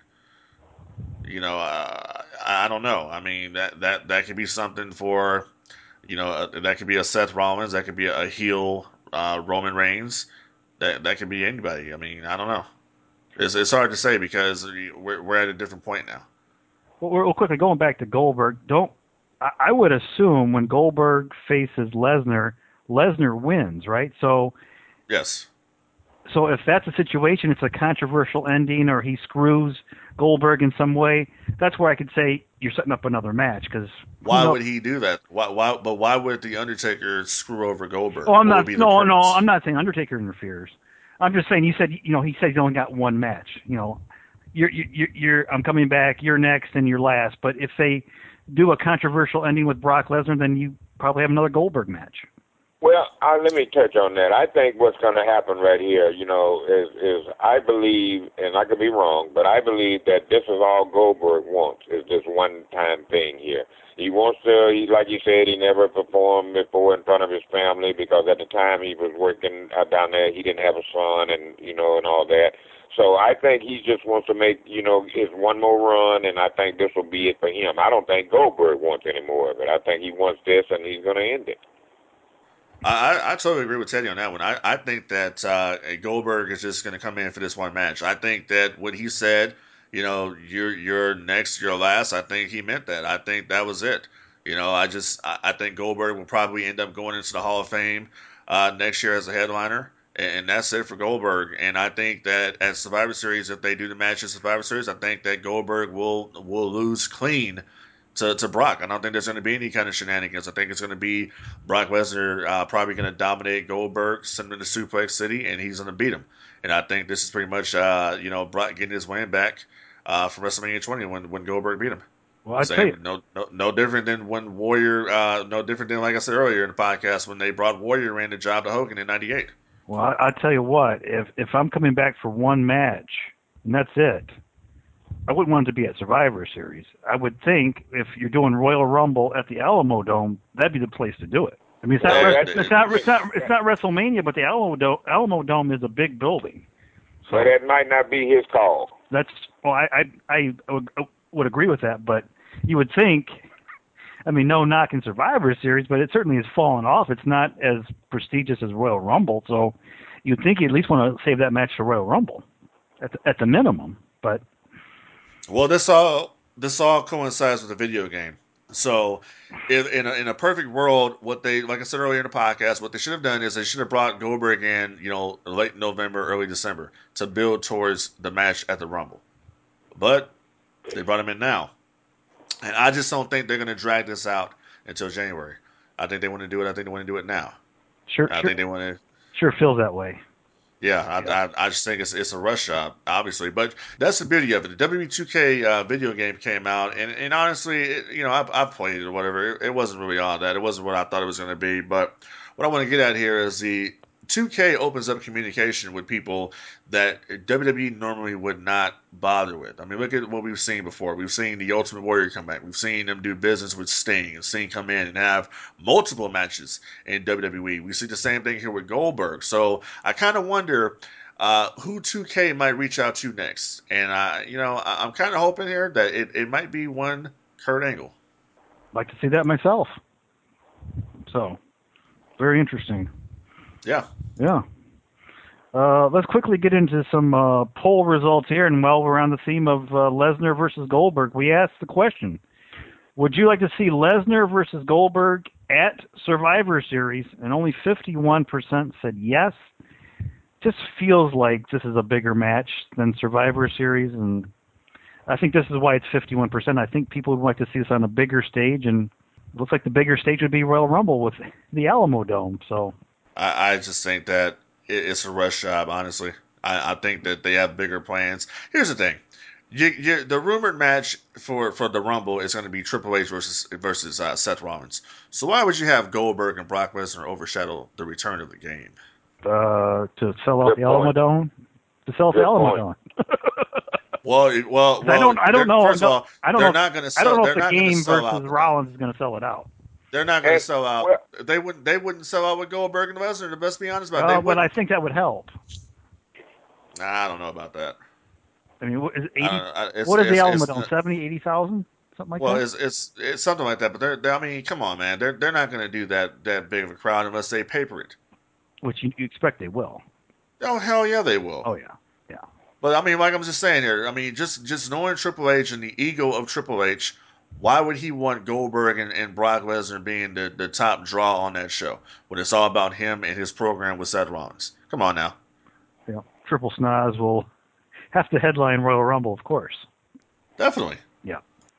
You know, uh, I don't know. I mean, that that that could be something for, you know, uh, that could be a Seth Rollins, that could be a, a heel uh, Roman Reigns, that that could be anybody. I mean, I don't know. It's it's hard to say because we're we're at a different point now.
Well, real quickly, going back to Goldberg, don't. I would assume when Goldberg faces Lesnar, Lesnar wins, right? So,
yes.
So if that's a situation, it's a controversial ending, or he screws Goldberg in some way. That's where I could say you're setting up another match. Because
why would he do that? Why? Why? But why would the Undertaker screw over Goldberg?
Oh, I'm not. No, no, I'm not saying Undertaker interferes. I'm just saying you said you know he said he's only got one match. You know, you're you're you're I'm coming back. You're next, and you're last. But if they do a controversial ending with Brock Lesnar, then you probably have another Goldberg match.
Well, uh, let me touch on that. I think what's going to happen right here, you know, is, is I believe, and I could be wrong, but I believe that this is all Goldberg wants, is this one-time thing here. He wants to, he, like you said, he never performed before in front of his family because at the time he was working uh, down there, he didn't have a son and, you know, and all that. So I think he just wants to make, you know, his one more run, and I think this will be it for him. I don't think Goldberg wants any more of it. I think he wants this, and he's going to end it.
I, I totally agree with Teddy on that one. I, I think that uh, Goldberg is just going to come in for this one match. I think that what he said, you know, you're you're next, you're last. I think he meant that. I think that was it. You know, I just I, I think Goldberg will probably end up going into the Hall of Fame uh, next year as a headliner. And that's it for Goldberg. And I think that at Survivor Series, if they do the match at Survivor Series, I think that Goldberg will will lose clean to, to Brock. I don't think there's going to be any kind of shenanigans. I think it's going to be Brock Lesnar uh, probably going to dominate Goldberg, send him to Suplex City, and he's going to beat him. And I think this is pretty much, uh, you know, Brock getting his win back uh, from WrestleMania twenty when, when Goldberg beat him.
Well, I'd say
no, no, no different than when Warrior, uh, no different than, like I said earlier in the podcast, when they brought Warrior in the job to Hogan in ninety-eight.
Well, I, I'll tell you what, if if I'm coming back for one match, and that's it, I wouldn't want it to be at Survivor Series. I would think if you're doing Royal Rumble at the Alamo Dome, that'd be the place to do it. I mean, it's not,
well,
it's not, it's not, it's not WrestleMania, but the Alamo Dome, Alamo Dome is a big building.
So but that might not be his call.
That's well, I I, I would, would agree with that, but you would think. I mean, no knock in Survivor Series, but it certainly has fallen off. It's not as prestigious as Royal Rumble, so you'd think you at least want to save that match for Royal Rumble, at the, at the minimum. But
well, this all this all coincides with the video game. So, in in a, in a perfect world, what they like I said earlier in the podcast, what they should have done is they should have brought Goldberg in, you know, late November, early December to build towards the match at the Rumble. But they brought him in now, and I just don't think they're going to drag this out until January. I think they want to do it. I think they want to do it now.
Sure,
I
sure,
think they want to.
Sure feels that way.
Yeah, I,
Yeah.
I, I just think it's it's a rush job, obviously, but that's the beauty of it. The W W E two K uh, video game came out, and, and honestly, it, you know, I, I played it or whatever. It, it wasn't really all that. It wasn't what I thought it was going to be. But what I want to get at here is the two K opens up communication with people that W W E normally would not bother with. I mean, look at what we've seen before. We've seen the Ultimate Warrior come back. We've seen them do business with Sting, and Sting come in and have multiple matches in W W E. We see the same thing here with Goldberg. So I kind of wonder uh, who two K might reach out to next. And, uh, you know, I- I'm kind of hoping here that it, it might be one Kurt Angle.
I'd like to see that myself. So, very interesting.
Yeah.
Yeah. Uh, let's quickly get into some uh, poll results here. And while we're on the theme of uh, Lesnar versus Goldberg, we asked the question, would you like to see Lesnar versus Goldberg at Survivor Series? And only fifty-one percent said yes. Just feels like this is a bigger match than Survivor Series. And I think this is why it's fifty-one percent. I think people would like to see this on a bigger stage. And it looks like the bigger stage would be Royal Rumble with the Alamo Dome. So
I, I just think that it, it's a rush job, honestly. I, I think that they have bigger plans. Here's the thing. You, you, the rumored match for, for the Rumble is going to be Triple H versus versus uh, Seth Rollins. So why would you have Goldberg and Brock Lesnar overshadow the return of the game?
uh, to sell out
Good
the Alamo
point.
Dome? To sell out the
Good
Alamo
point.
Dome.
Well, it- well, well.
I don't. I don't
they're-
know.
First
no,
of all,
I don't
they're
know.
not going to
I don't
sell.
know
They're
if the
not going to
game
sell out.
versus
The
Rollins is going to sell it out.
They're not going
And-
to sell out.
well-
they wouldn't. They wouldn't sell out with Goldberg and Lesnar. To best be honest about it,
Uh,
they
but I
wouldn't.
think that would help.
Nah, I don't know about that.
I mean, what is it,
I
eighty?
don't know. I- it's-
What is the
it's-
Alamo
it's-
Dome? Seventy, eighty thousand, something like
Well,
that.
it's it's it's something like that. But they're, they're I mean, come on, man. They're they're not going to do that that big of a crowd unless they paper it.
Which you, you expect they will.
Oh hell yeah, they will.
Oh yeah, yeah.
But I mean, like I'm just saying here. I mean, just just knowing Triple H and the ego of Triple H, why would he want Goldberg and, and Brock Lesnar being the, the top draw on that show when it's all about him and his program with Seth Rollins? Come on now.
Yeah. Triple Snoz will have to headline Royal Rumble, of course.
Definitely.
Yeah.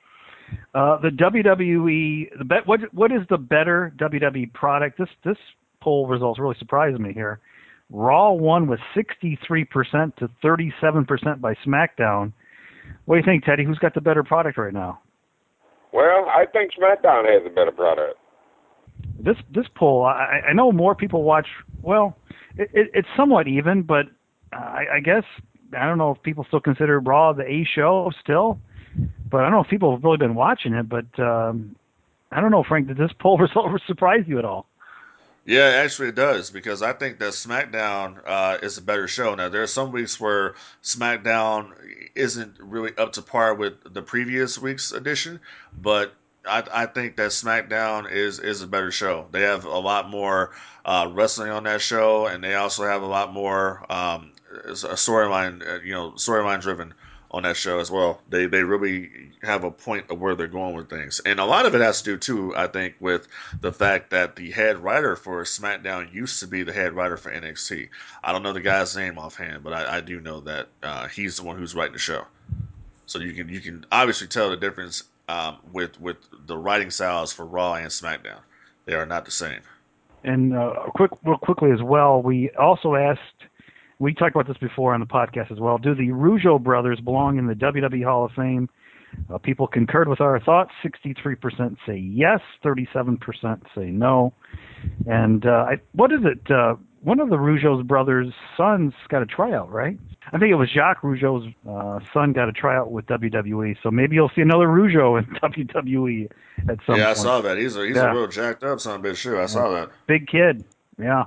Uh, the W W E. The bet. What what is the better W W E product? This this poll results really surprised me here. Raw won with sixty-three percent to thirty-seven percent by SmackDown. What do you think, Teddy? Who's got the better product right now?
Well, I think SmackDown has a better product.
This this poll, I, I know more people watch. Well, it, it, it's somewhat even, but I, I guess I don't know if people still consider Raw the A show still. But I don't know if people have really been watching it. But um, I don't know, Frank. Did this poll result surprise you at all?
Yeah, actually it does, because I think that SmackDown uh, is a better show. Now, there are some weeks where SmackDown isn't really up to par with the previous week's edition, but I, I think that SmackDown is, is a better show. They have a lot more uh, wrestling on that show, and they also have a lot more um, a storyline, uh, you know, storyline driven on that show as well. They they really have a point of where they're going with things. And a lot of it has to do, too, I think, with the fact that the head writer for SmackDown used to be the head writer for N X T. I don't know the guy's name offhand, but I, I do know that uh, he's the one who's writing the show. So you can you can obviously tell the difference um, with, with the writing styles for Raw and SmackDown. They are not the same.
And uh, quick, real quickly as well, we also asked, we talked about this before on the podcast as well, do the Rougeau brothers belong in the W W E Hall of Fame? Uh, people concurred with our thoughts. sixty-three percent say yes, thirty-seven percent say no. And uh, I, what is it? Uh, one of the Rougeau brothers' sons got a tryout, right? I think it was Jacques Rougeau's uh, son got a tryout with W W E. So maybe you'll see another Rougeau in W W E at some
yeah,
point.
I saw that. He's a, he's
Yeah.
a real jacked up son of a bitch, too. I saw that.
Big kid, yeah.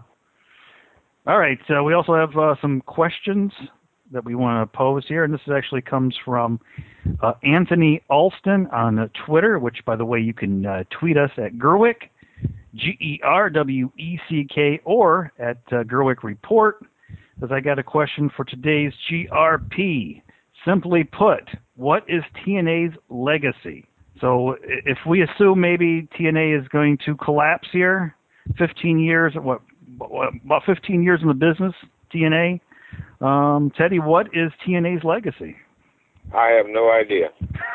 All right, uh, we also have uh, some questions that we want to pose here, and this actually comes from Uh, Anthony Alston on uh, Twitter, which, by the way, you can uh, tweet us at Gerwick, G E R W E C K, or at uh, Gerwick Report, because I got a question for today's G R P. Simply put, what is T N A's legacy? So if we assume maybe T N A is going to collapse here, fifteen years, what, what about fifteen years in the business, T N A? Um, Teddy, what is T N A's legacy?
I have no idea.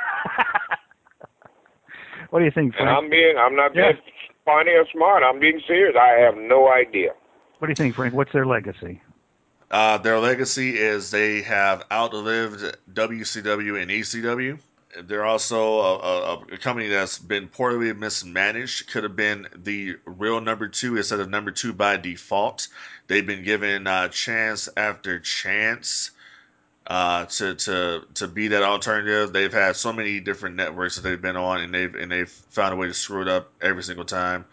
What do you think, Frank?
And I'm being, I'm not being
Yeah.
funny or smart. I'm being serious. I have no idea.
What do you think, Frank? What's their legacy?
Uh, their legacy is they have outlived W C W and E C W. They're also a, a, a company that's been poorly mismanaged. Could have been the real number two instead of number two by default. They've been given uh, chance after chance uh, to to to be that alternative. They've had so many different networks that they've been on, and they've and they've found a way to screw it up every single time.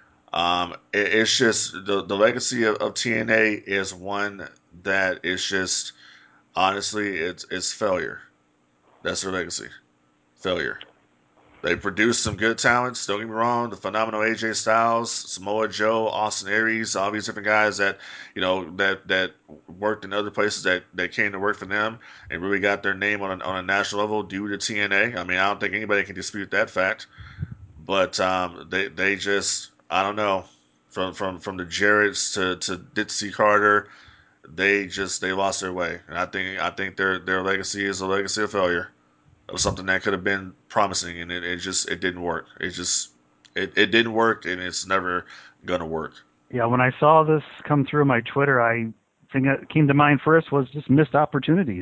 Um, it, it's just the the legacy of, of T N A is one that is just honestly it's it's failure. That's their legacy. Failure. They produced some good talents, don't get me wrong, the phenomenal A J Styles, Samoa Joe, Austin Aries, all these different guys that, you know, that that worked in other places that, that came to work for them and really got their name on a, on a national level due to T N A. I mean, I don't think anybody can dispute that fact. But um, they they just, I don't know, from from, from the Jarretts to, to Dixie Carter, they just they lost their way. And I think I think their their legacy is a legacy of failure. Of something that could have been promising, and it, it just it didn't work. It just it, it didn't work, and it's never gonna work.
Yeah, when I saw this come through my Twitter, I think that came to mind first was just missed opportunities.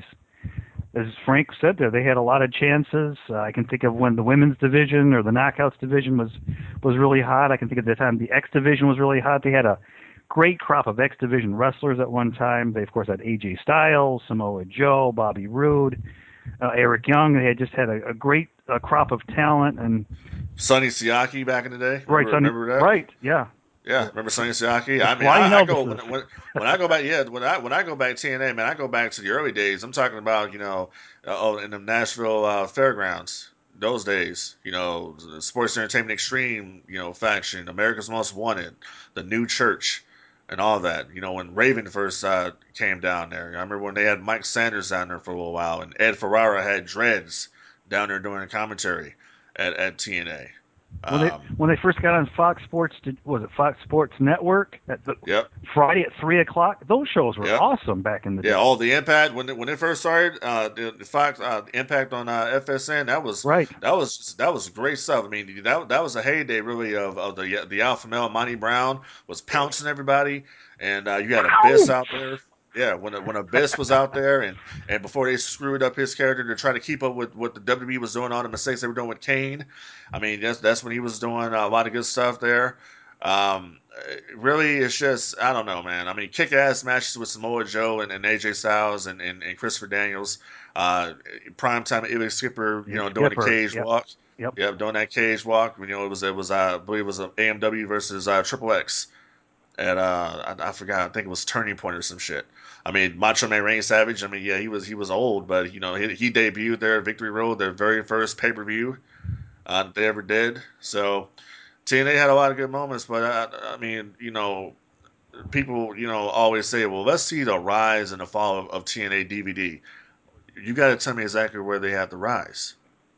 As Frank said there, they had a lot of chances. Uh, I can think of when the women's division or the Knockouts division was was really hot. I can think of the time the X division was really hot. They had a great crop of X division wrestlers at one time. They of course had A J Styles, Samoa Joe, Bobby Roode. Uh, Eric Young. They had just had a, a great uh, crop of talent, and
Sonny Siaki back in the day.
Right,
remember,
Sonny,
remember that?
right, yeah,
yeah. Remember Sonny Siaki?
The
I mean,
Flying
I, I go
Elvises.
when, when when I go back. Yeah, when I when I go back T N A, man, I go back to the early days. I'm talking about you know, uh, oh, in the Nashville uh, Fairgrounds. Those days, you know, the Sports Entertainment Extreme, you know, faction, America's Most Wanted, the New Church, and all that. You know, when Raven first uh, came down there, I remember when they had Mike Sanders down there for a little while, and Ed Ferrara had dreads down there doing a commentary at, at T N A.
When they
Um,
when they first got on Fox Sports, did, was it Fox Sports Network? At the,
yep.
Friday at three o'clock. Those shows were
Yep.
awesome back in the
Yeah,
day.
all the Impact when it, when it first started, uh, the, the Fox uh, the Impact on uh, F S N, that was
Right.
that was that was great stuff. I mean, that that was a heyday really of, of the the alpha male. Monty Brown was pouncing everybody, and uh, you had Abyss out there. Yeah, when when Abyss was out there, and, and before they screwed up his character to try to keep up with what the W W E was doing, all the mistakes they were doing with Kane. I mean, that's that's when he was doing a lot of good stuff there. Um, really, it's just I don't know, man. I mean, kick-ass matches with Samoa Joe and, and A J Styles and, and, and Christopher Daniels. Uh, primetime Ilya Skipper, you know, doing
Skipper,
the cage
yep.
walk.
Yep.
Yep, doing that cage walk. You know, it was it was uh, I believe it was a A M W versus uh, Triple X. At uh, I, I forgot. I think it was Turning Point or some shit. I mean, Macho Man Randy Savage. I mean, yeah, he was he was old, but you know, he, he debuted there at Victory Road, their very first pay per view uh, that they ever did. So T N A had a lot of good moments, but I, I mean, you know, people, you know, always say, well, let's see the rise and the fall of, of T N A D V D. You got to tell me exactly where they had the rise,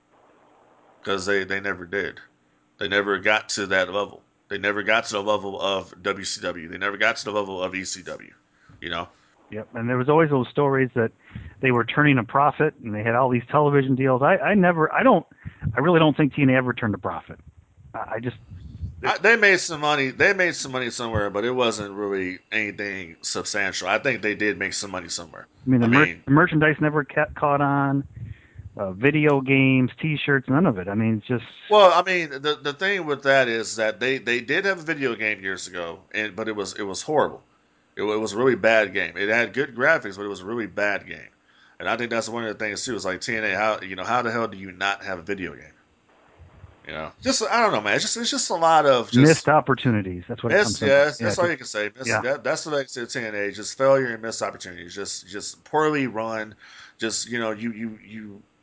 because they they never did. They never got to that level. They never got to the level of W C W. They never got to the level of E C W. You know.
Yep. And there was always those stories that they were turning a profit, and they had all these television deals. I, I never, I don't, I really don't think T N A ever turned a profit. I, I just.
I, they made some money. They made some money somewhere, but it wasn't really anything substantial. I think they did make some money somewhere.
I mean, the,
I
mer-
mean,
the merchandise never ca- caught on. Uh, video games, T-shirts, none of it. I mean, it's just.
Well, I mean, the the thing with that is that they, they did have a video game years ago, and but it was it was horrible. It, it was a really bad game. It had good graphics, but it was a really bad game. And I think that's one of the things too. Is like T N A. How you know how the hell do you not have a video game? You know, just I don't know, man. It's just it's just a lot of just
missed opportunities. That's what it comes
Miss,
down
yes,
to.
that's
Yeah,
all
just-
you can say. Miss,
yeah.
that, that's the legacy of T N A. Just failure and missed opportunities. Just, just poorly run. Just you know, you you you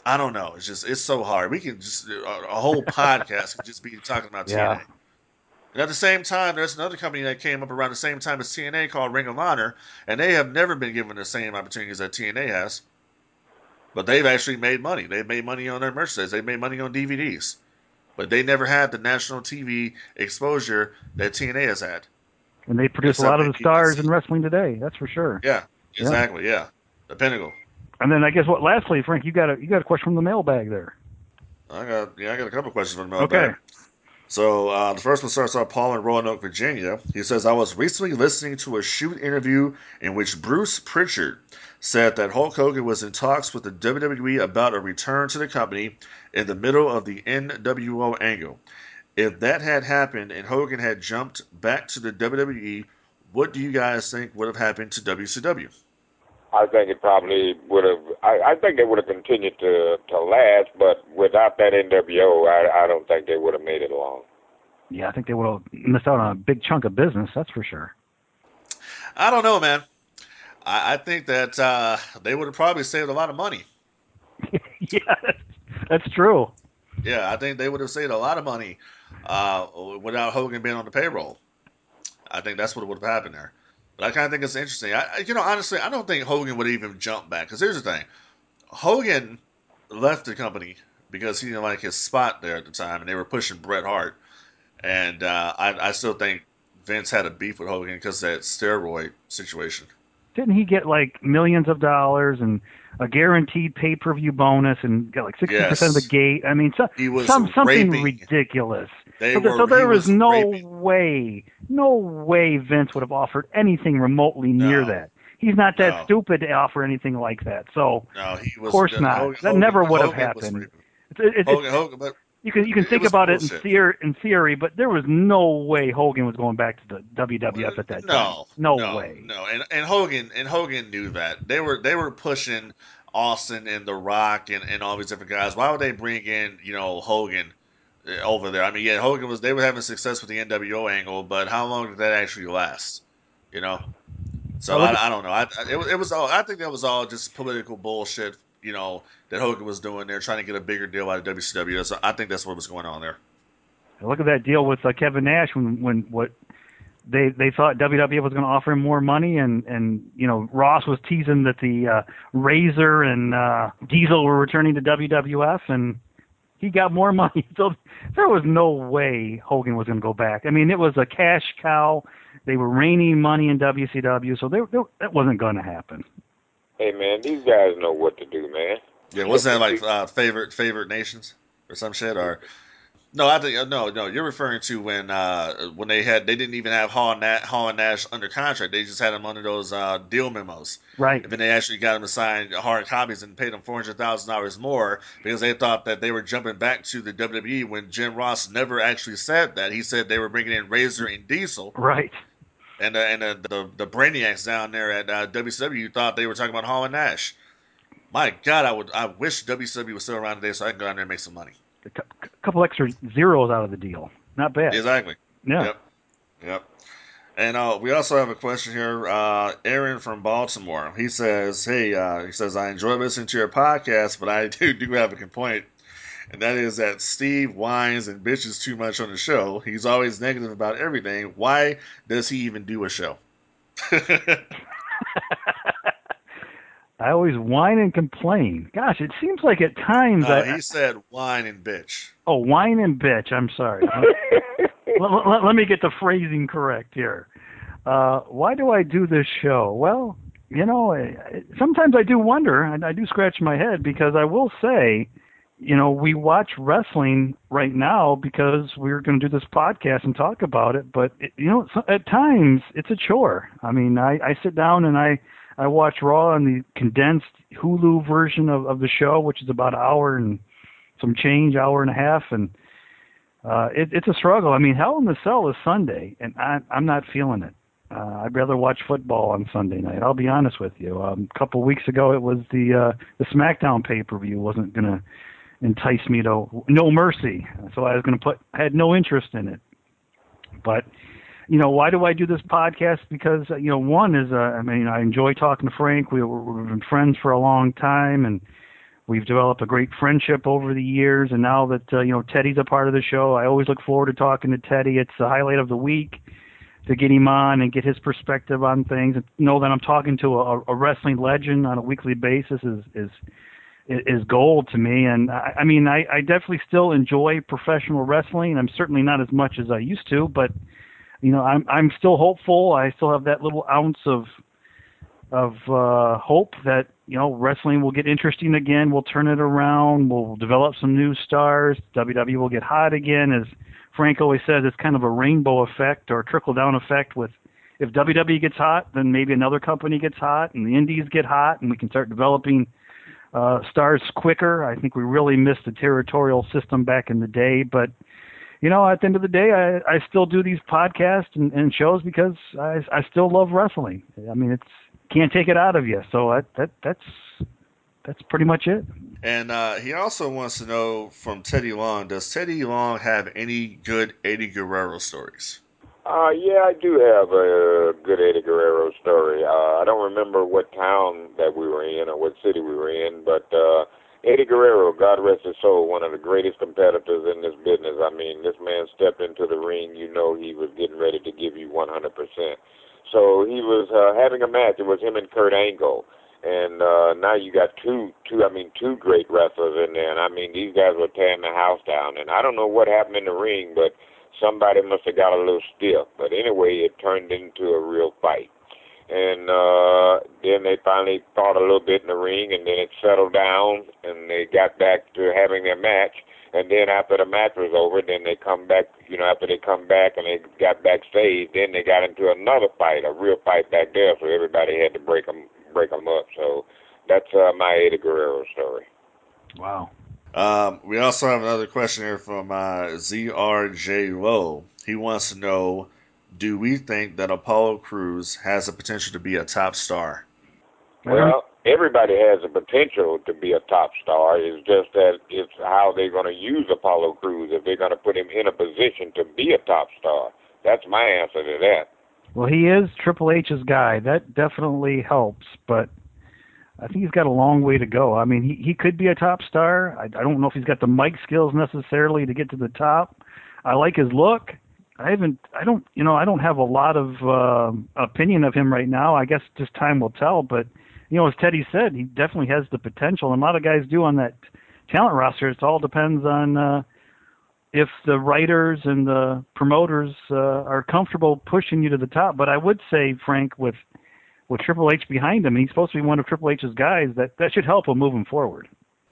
I don't know. It's just it's so hard. We can just a, a whole podcast could just be talking about
Yeah.
T N A. And at the same time, there's another company that came up around the same time as T N A called Ring of Honor, and they have never been given the same opportunities that T N A has. But they've actually made money. They've made money on their merchandise. They've made money on D V Ds. But they never had the national T V exposure that T N A has had.
And they produce a lot of the stars in wrestling today. That's for sure.
Yeah, exactly. Yeah, yeah. The pinnacle.
And then I guess what? Lastly, Frank, you got a you got a question from the mailbag there.
I got yeah, I got a couple questions from the mailbag.
Okay.
So uh, the first one starts off Paul in Roanoke, Virginia. He says, I was recently listening to a shoot interview in which Bruce Pritchard said that Hulk Hogan was in talks with the W W E about a return to the company in the middle of the N W O angle. If that had happened and Hogan had jumped back to the W W E, what do you guys think would have happened to W C W?
I think it probably would have. I, I think they would have continued to to last, but without that N W O, I, I don't think they would have made it long.
Yeah, I think they would have missed out on a big chunk of business. That's for sure.
I don't know, man. I, I think that uh, they would have probably saved a lot of money.
Yeah, that's true.
Yeah, I think they would have saved a lot of money uh, without Hogan being on the payroll. I think that's what would have happened there. But I kind of think it's interesting. I, you know, honestly, I don't think Hogan would even jump back. Because here's the thing. Hogan left the company because he didn't like his spot there at the time, and they were pushing Bret Hart. And uh, I, I still think Vince had a beef with Hogan because of that steroid situation.
Didn't he get like millions of dollars and a guaranteed pay-per-view bonus and got like sixty percent
Yes.
of the gate? I mean, so,
He was
some something
raping.
ridiculous.
They
so, th-
were-
so there
he
was,
was
no
raping.
way, no way Vince would have offered anything remotely near
No.
that. He's not that
No.
stupid to offer anything like that. So,
No, he was.
of course
uh,
not.
Hogan,
that
Hogan-
never would have
Hogan was
happened.
raping.
It's, it's,
Hogan, Hogan, but
you can you can
it
think
was
about it in
bullshit.
theory, in theory, but there was no way Hogan was going back to the W W F at that time.
No,
No,
no
way.
No, and and Hogan and Hogan knew that they were they were pushing Austin and The Rock and, and all these different guys. Why would they bring in you know Hogan uh, over there? I mean, yeah, Hogan was they were having success with the N W O angle, but how long did that actually last? You know, so
Oh, look at-
I, I don't know. I, I it, was- it was all I think that was all just political bullshit. You know that Hogan was doing there, trying to get a bigger deal out of W C W. So I think that's what was going on there.
Look at that deal with uh, Kevin Nash when when what they they thought W W F was going to offer him more money, and and you know Ross was teasing that the uh, Razor and uh, Diesel were returning to W W F, and he got more money. So there was no way Hogan was going to go back. I mean, it was a cash cow. They were raining money in W C W, so they, they, that wasn't going to happen.
Hey man, these guys know what to do, man.
Yeah, wasn't that like uh, favorite favorite nations or some shit? Or no, I think no, no. You're referring to when uh, when they had they didn't even have Hall and, Nash, Hall and Nash under contract. They just had them under those uh, deal memos.
Right.
And then they actually got them to sign hard copies and paid them four hundred thousand dollars more because they thought that they were jumping back to the W W E when Jim Ross never actually said that. He said they were bringing in Razor and Diesel.
Right.
And uh, and uh, the the Brainiacs down there at uh, W C W thought they were talking about Hall and Nash. My God, I would I wish W C W was still around today so I can go down there and make some money.
A cou- couple extra zeros out of the deal. Not bad.
Exactly.
Yeah.
Yep. Yep. And uh, we also have a question here. Uh, Aaron from Baltimore. He says, "Hey, uh, he says I enjoy listening to your podcast, but I do do have a complaint, and that is that Steve whines and bitches too much on the show. He's always negative about everything. Why does he even do a show?"
I always whine and complain. Gosh, it seems like at times
No,
I,
he said whine and bitch.
Oh, whine and bitch. I'm sorry. let, let, let me get the phrasing correct here. Uh, why do I do this show? Well, you know, I- sometimes I do wonder, and I do scratch my head because I will say, you know, we watch wrestling right now because we're going to do this podcast and talk about it. But, it, you know, so- at times it's a chore. I mean, I, I sit down and I, I watch Raw and the condensed Hulu version of, of the show, which is about an hour and some change, hour and a half, and uh, it, it's a struggle. I mean, Hell in the Cell is Sunday, and I, I'm not feeling it. Uh, I'd rather watch football on Sunday night. I'll be honest with you. Um, a couple of weeks ago, it was the uh, the SmackDown pay-per-view wasn't going to entice me to No Mercy, so I was going to put. I had no interest in it. But you know, why do I do this podcast? Because you know, one is, uh, I mean, I enjoy talking to Frank. We, we've been friends for a long time, and We've developed a great friendship over the years, and now that uh, you know Teddy's a part of the show, I always look forward to talking to Teddy. It's the highlight of the week to get him on and get his perspective on things. And know that I'm talking to a, a wrestling legend on a weekly basis is is is gold to me. And I, I mean, I, I definitely still enjoy professional wrestling. I'm certainly not as much as I used to, but you know, I'm I'm still hopeful. I still have that little ounce of of uh, hope that you know wrestling will get interesting again. We'll turn it around. We'll develop some new stars. W W E will get hot again. As Frank always says, it's kind of a rainbow effect or trickle down effect. With if W W E gets hot, then maybe another company gets hot, and the indies get hot, and we can start developing uh, stars quicker. I think we really missed the territorial system back in the day, but. You know, at the end of the day, I, I still do these podcasts and, and shows because I, I still love wrestling. I mean, it's can't take it out of you. So I, that that's that's pretty much it.
And uh, he also wants to know from Teddy Long, does Teddy Long have any good Eddie Guerrero stories?
Uh, yeah, I do have a good Eddie Guerrero story. Uh, I don't remember what town that we were in or what city we were in, but uh, Eddie Guerrero, God rest his soul, one of the greatest competitors in this business. I mean, this man stepped into the ring, you know he was getting ready to give you one hundred percent. So he was uh, having a match. It was him and Kurt Angle. And uh, now you got two, two, I mean, two great wrestlers in there. And, I mean, these guys were tearing the house down. And I don't know what happened in the ring, but somebody must have got a little stiff. But anyway, it turned into a real fight. And uh, then they finally fought a little bit in the ring, and then it settled down, and they got back to having their match. And then after the match was over, then they come back, you know, after they come back and they got backstage, then they got into another fight, a real fight back there, so everybody had to break them, break them up. So that's uh, my Eddie Guerrero story.
Wow.
Um, we also have another question here from uh, Z R J Lowe. He wants to know, do we think that Apollo Crews has the potential to be a top star?
Well, everybody has the potential to be a top star. It's just that it's how they're going to use Apollo Crews, if they're going to put him in a position to be a top star. That's my answer to that.
Well, he is Triple H's guy. That definitely helps, but I think he's got a long way to go. I mean, he, he could be a top star. I, I don't know if he's got the mic skills necessarily to get to the top. I like his look. I haven't, I don't, you know, I don't have a lot of uh, opinion of him right now. I guess just time will tell. But, you know, as Teddy said, he definitely has the potential. And a lot of guys do on that talent roster. It all depends on uh, if the writers and the promoters uh, are comfortable pushing you to the top. But I would say, Frank, with with Triple H behind him, he's supposed to be one of Triple H's guys. That that should help him moving forward.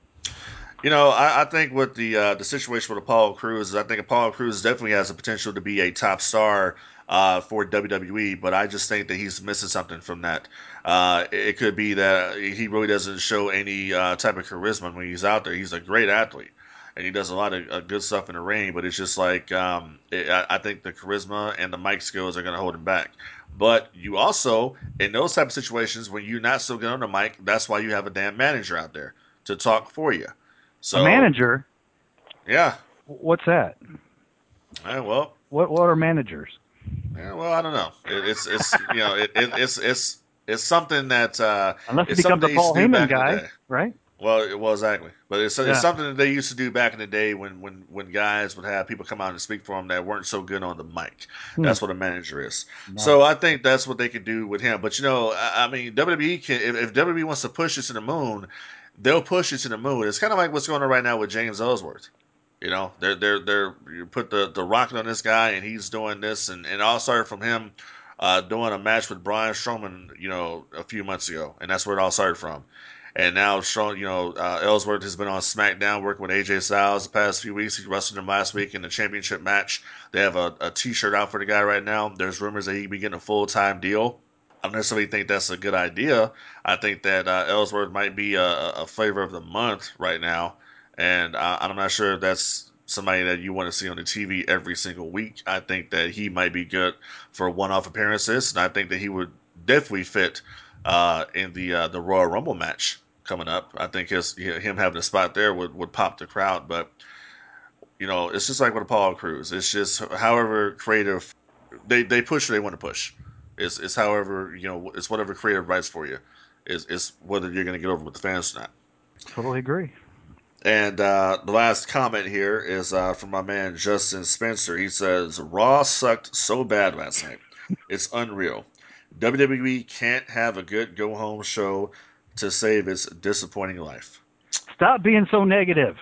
You know, I, I think with the uh, the situation with Apollo Crews, I think Apollo Crews definitely has the potential to be a top star uh, for W W E, but I just think that he's missing something from that. Uh, it could be that he really doesn't show any uh, type of charisma when he's out there. He's a great athlete, and he does a lot of uh, good stuff in the ring, but it's just like um, it, I, I think the charisma and the mic skills are going to hold him back. But you also, in those type of situations, when you're not so good on the mic, that's why you have a damn manager out there to talk for you. So,
a manager?
Yeah.
What's that?
Yeah, well.
What what are managers?
Yeah, well, I don't know. It, it's it's you know it, it, it's it's it's something that uh,
unless he
it's
becomes a Paul Heyman guy,
day.
right?
Well, it was exactly, but it's,
yeah.
it's something that they used to do back in the day when, when, when guys would have people come out and speak for them that weren't so good on the mic. Hmm. That's what a manager is. No. So I think that's what they could do with him. But you know, I, I mean, W W E can if, if W W E wants to push it to the moon, they'll push it to the moon. It's kind of like what's going on right now with James Ellsworth. You know, they're they're they're you put the, the rocket on this guy and he's doing this, and, and it all started from him uh, doing a match with Braun Strowman, you know, a few months ago, and that's where it all started from. And now, you know, uh, Ellsworth has been on SmackDown working with A J Styles the past few weeks. He wrestled him last week in the championship match. They have a, a T-shirt out for the guy right now. There's rumors that he could be getting a full-time deal. I don't necessarily think that's a good idea. I think that uh, Ellsworth might be a, a flavor of the month right now. And uh, I'm not sure if that's somebody that you want to see on the T V every single week. I think that he might be good for one-off appearances. And I think that he would definitely fit uh, in the uh, the Royal Rumble match coming up. I think his him having a spot there would, would pop the crowd. But, you know, it's just like with Apollo Crews. It's just however creative they, they push what they want to push. It's, it's however, you know, it's whatever creative writes for you. It's, it's whether you're going to get over with the fans or not.
Totally agree.
And uh, the last comment here is uh, from my man Justin Spencer. He says, Raw sucked so bad last night. It's unreal. W W E can't have a good go-home show to save its disappointing life.
Stop being so negative.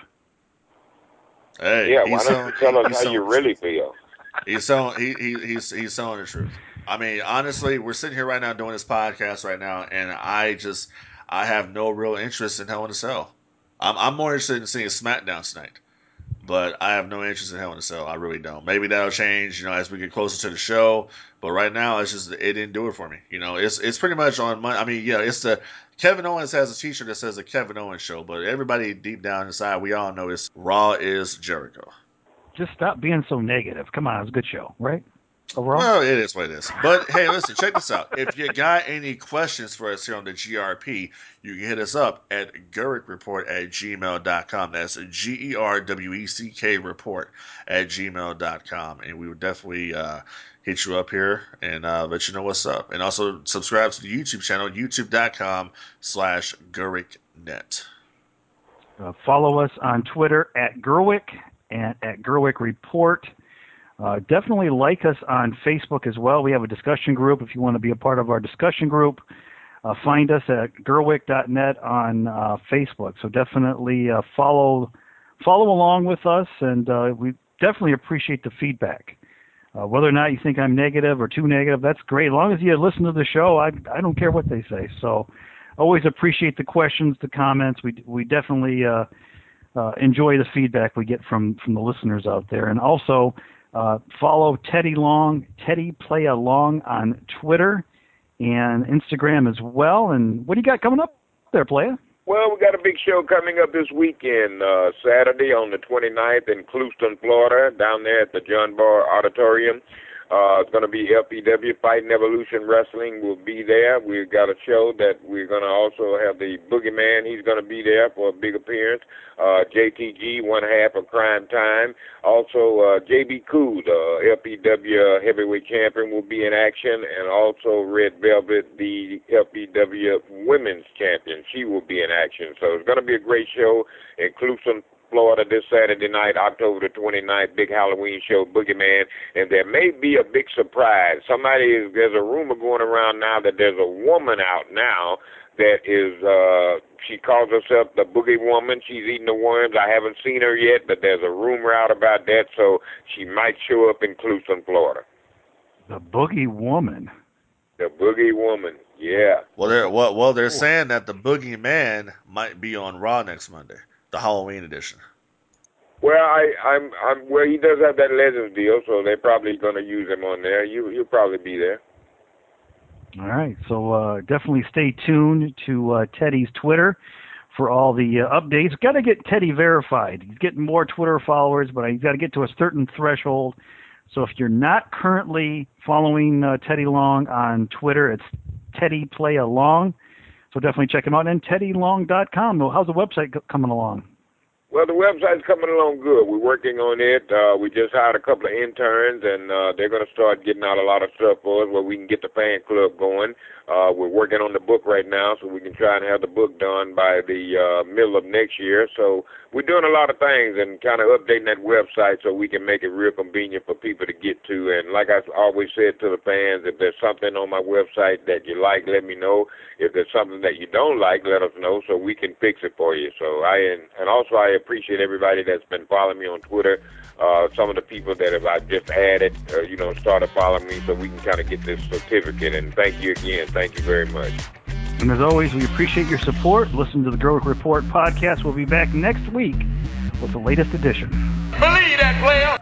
Hey,
yeah,
he's
why don't you tell us how you really feel?
He's telling he, he he's he's telling the truth. I mean, honestly, we're sitting here right now doing this podcast right now, and I just I have no real interest in Hell in a Cell. I'm I'm more interested in seeing SmackDown tonight, but I have no interest in Hell in a Cell. I really don't. Maybe that'll change, you know, as we get closer to the show. But right now, it's just it didn't do it for me. You know, it's it's pretty much on my. I mean, yeah, it's the Kevin Owens has a T-shirt that says the Kevin Owens Show, but everybody deep down inside, we all know it's Raw is Jericho.
Just stop being so negative. Come on, it's a good show, right? Overall?
Well, it is what it is. But hey, listen, check this out. If you got any questions for us here on the G R P, you can hit us up at gerwickreport at gmail dot com. That's G E R W E C K report at gmail dot com. And we would definitely uh, hit you up here and uh, let you know what's up. And also subscribe to the YouTube channel, youtube dot com slash gerwicknet.
Uh, follow us on Twitter at Gerwick and at Gerwick Report. Uh, definitely like us on Facebook as well. We have a discussion group if you want to be a part of our discussion group. Uh, find us at gerwick dot net on uh, Facebook. So definitely uh, follow follow along with us, and uh, we definitely appreciate the feedback. Uh, whether or not you think I'm negative or too negative, that's great. As long as you listen to the show, I I don't care what they say. So always appreciate the questions, the comments. We we definitely uh, uh, enjoy the feedback we get from, from the listeners out there. And also, Uh, follow Teddy Long, Teddy Play Along on Twitter and Instagram as well. And what do you got coming up there, Playa?
Well, we got a big show coming up this weekend, uh, Saturday on the twenty-ninth in Clewiston, Florida, down there at the John Barr Auditorium. Uh, it's going to be L P W, Fighting Evolution Wrestling will be there. We've got a show that we're going to also have the Boogeyman. He's going to be there for a big appearance. Uh, J T G, one half of Crime Time. Also, uh, J B Cool, the L P W heavyweight champion, will be in action. And also Red Velvet, the L P W women's champion. She will be in action. So it's going to be a great show in Clewiston, Florida this Saturday night, October the twenty-ninth, big Halloween show, Boogeyman, and there may be a big surprise. Somebody is, there's a rumor going around now that there's a woman out now that is, uh, she calls herself the Boogie Woman. She's eating the worms. I haven't seen her yet, but there's a rumor out about that, so she might show up in Clewiston, Florida.
The Boogie Woman.
The Boogie Woman, yeah.
Well, they're well, well they're saying that the Boogeyman might be on Raw next Monday, the Halloween edition.
Well, I, I'm, I'm. Well, he does have that Legends deal, so they're probably going to use him on there. You, you'll probably be there.
All right, so uh, definitely stay tuned to uh, Teddy's Twitter for all the uh, updates. Got to get Teddy verified. He's getting more Twitter followers, but he's got to get to a certain threshold. So if you're not currently following uh, Teddy Long on Twitter, it's Teddy Play Along. So definitely check him out. And teddy long dot com. How's the website coming along?
Well, the website's coming along good. We're working on it. Uh, we just hired a couple of interns, and uh, they're going to start getting out a lot of stuff for us where we can get the fan club going. Uh, we're working on the book right now, so we can try and have the book done by the uh, middle of next year. So we're doing a lot of things and kind of updating that website so we can make it real convenient for people to get to. And like I always said to the fans, if there's something on my website that you like, let me know. If there's something that you don't like, let us know so we can fix it for you. So I and, and also I appreciate everybody that's been following me on Twitter. Uh, some of the people that have I just added, uh, you know, started following me so we can kind of get this certificate. And thank you again. Thank you very much.
And as always, we appreciate your support. Listen to the Gerwick Report podcast. We'll be back next week with the latest edition.
Believe that, player.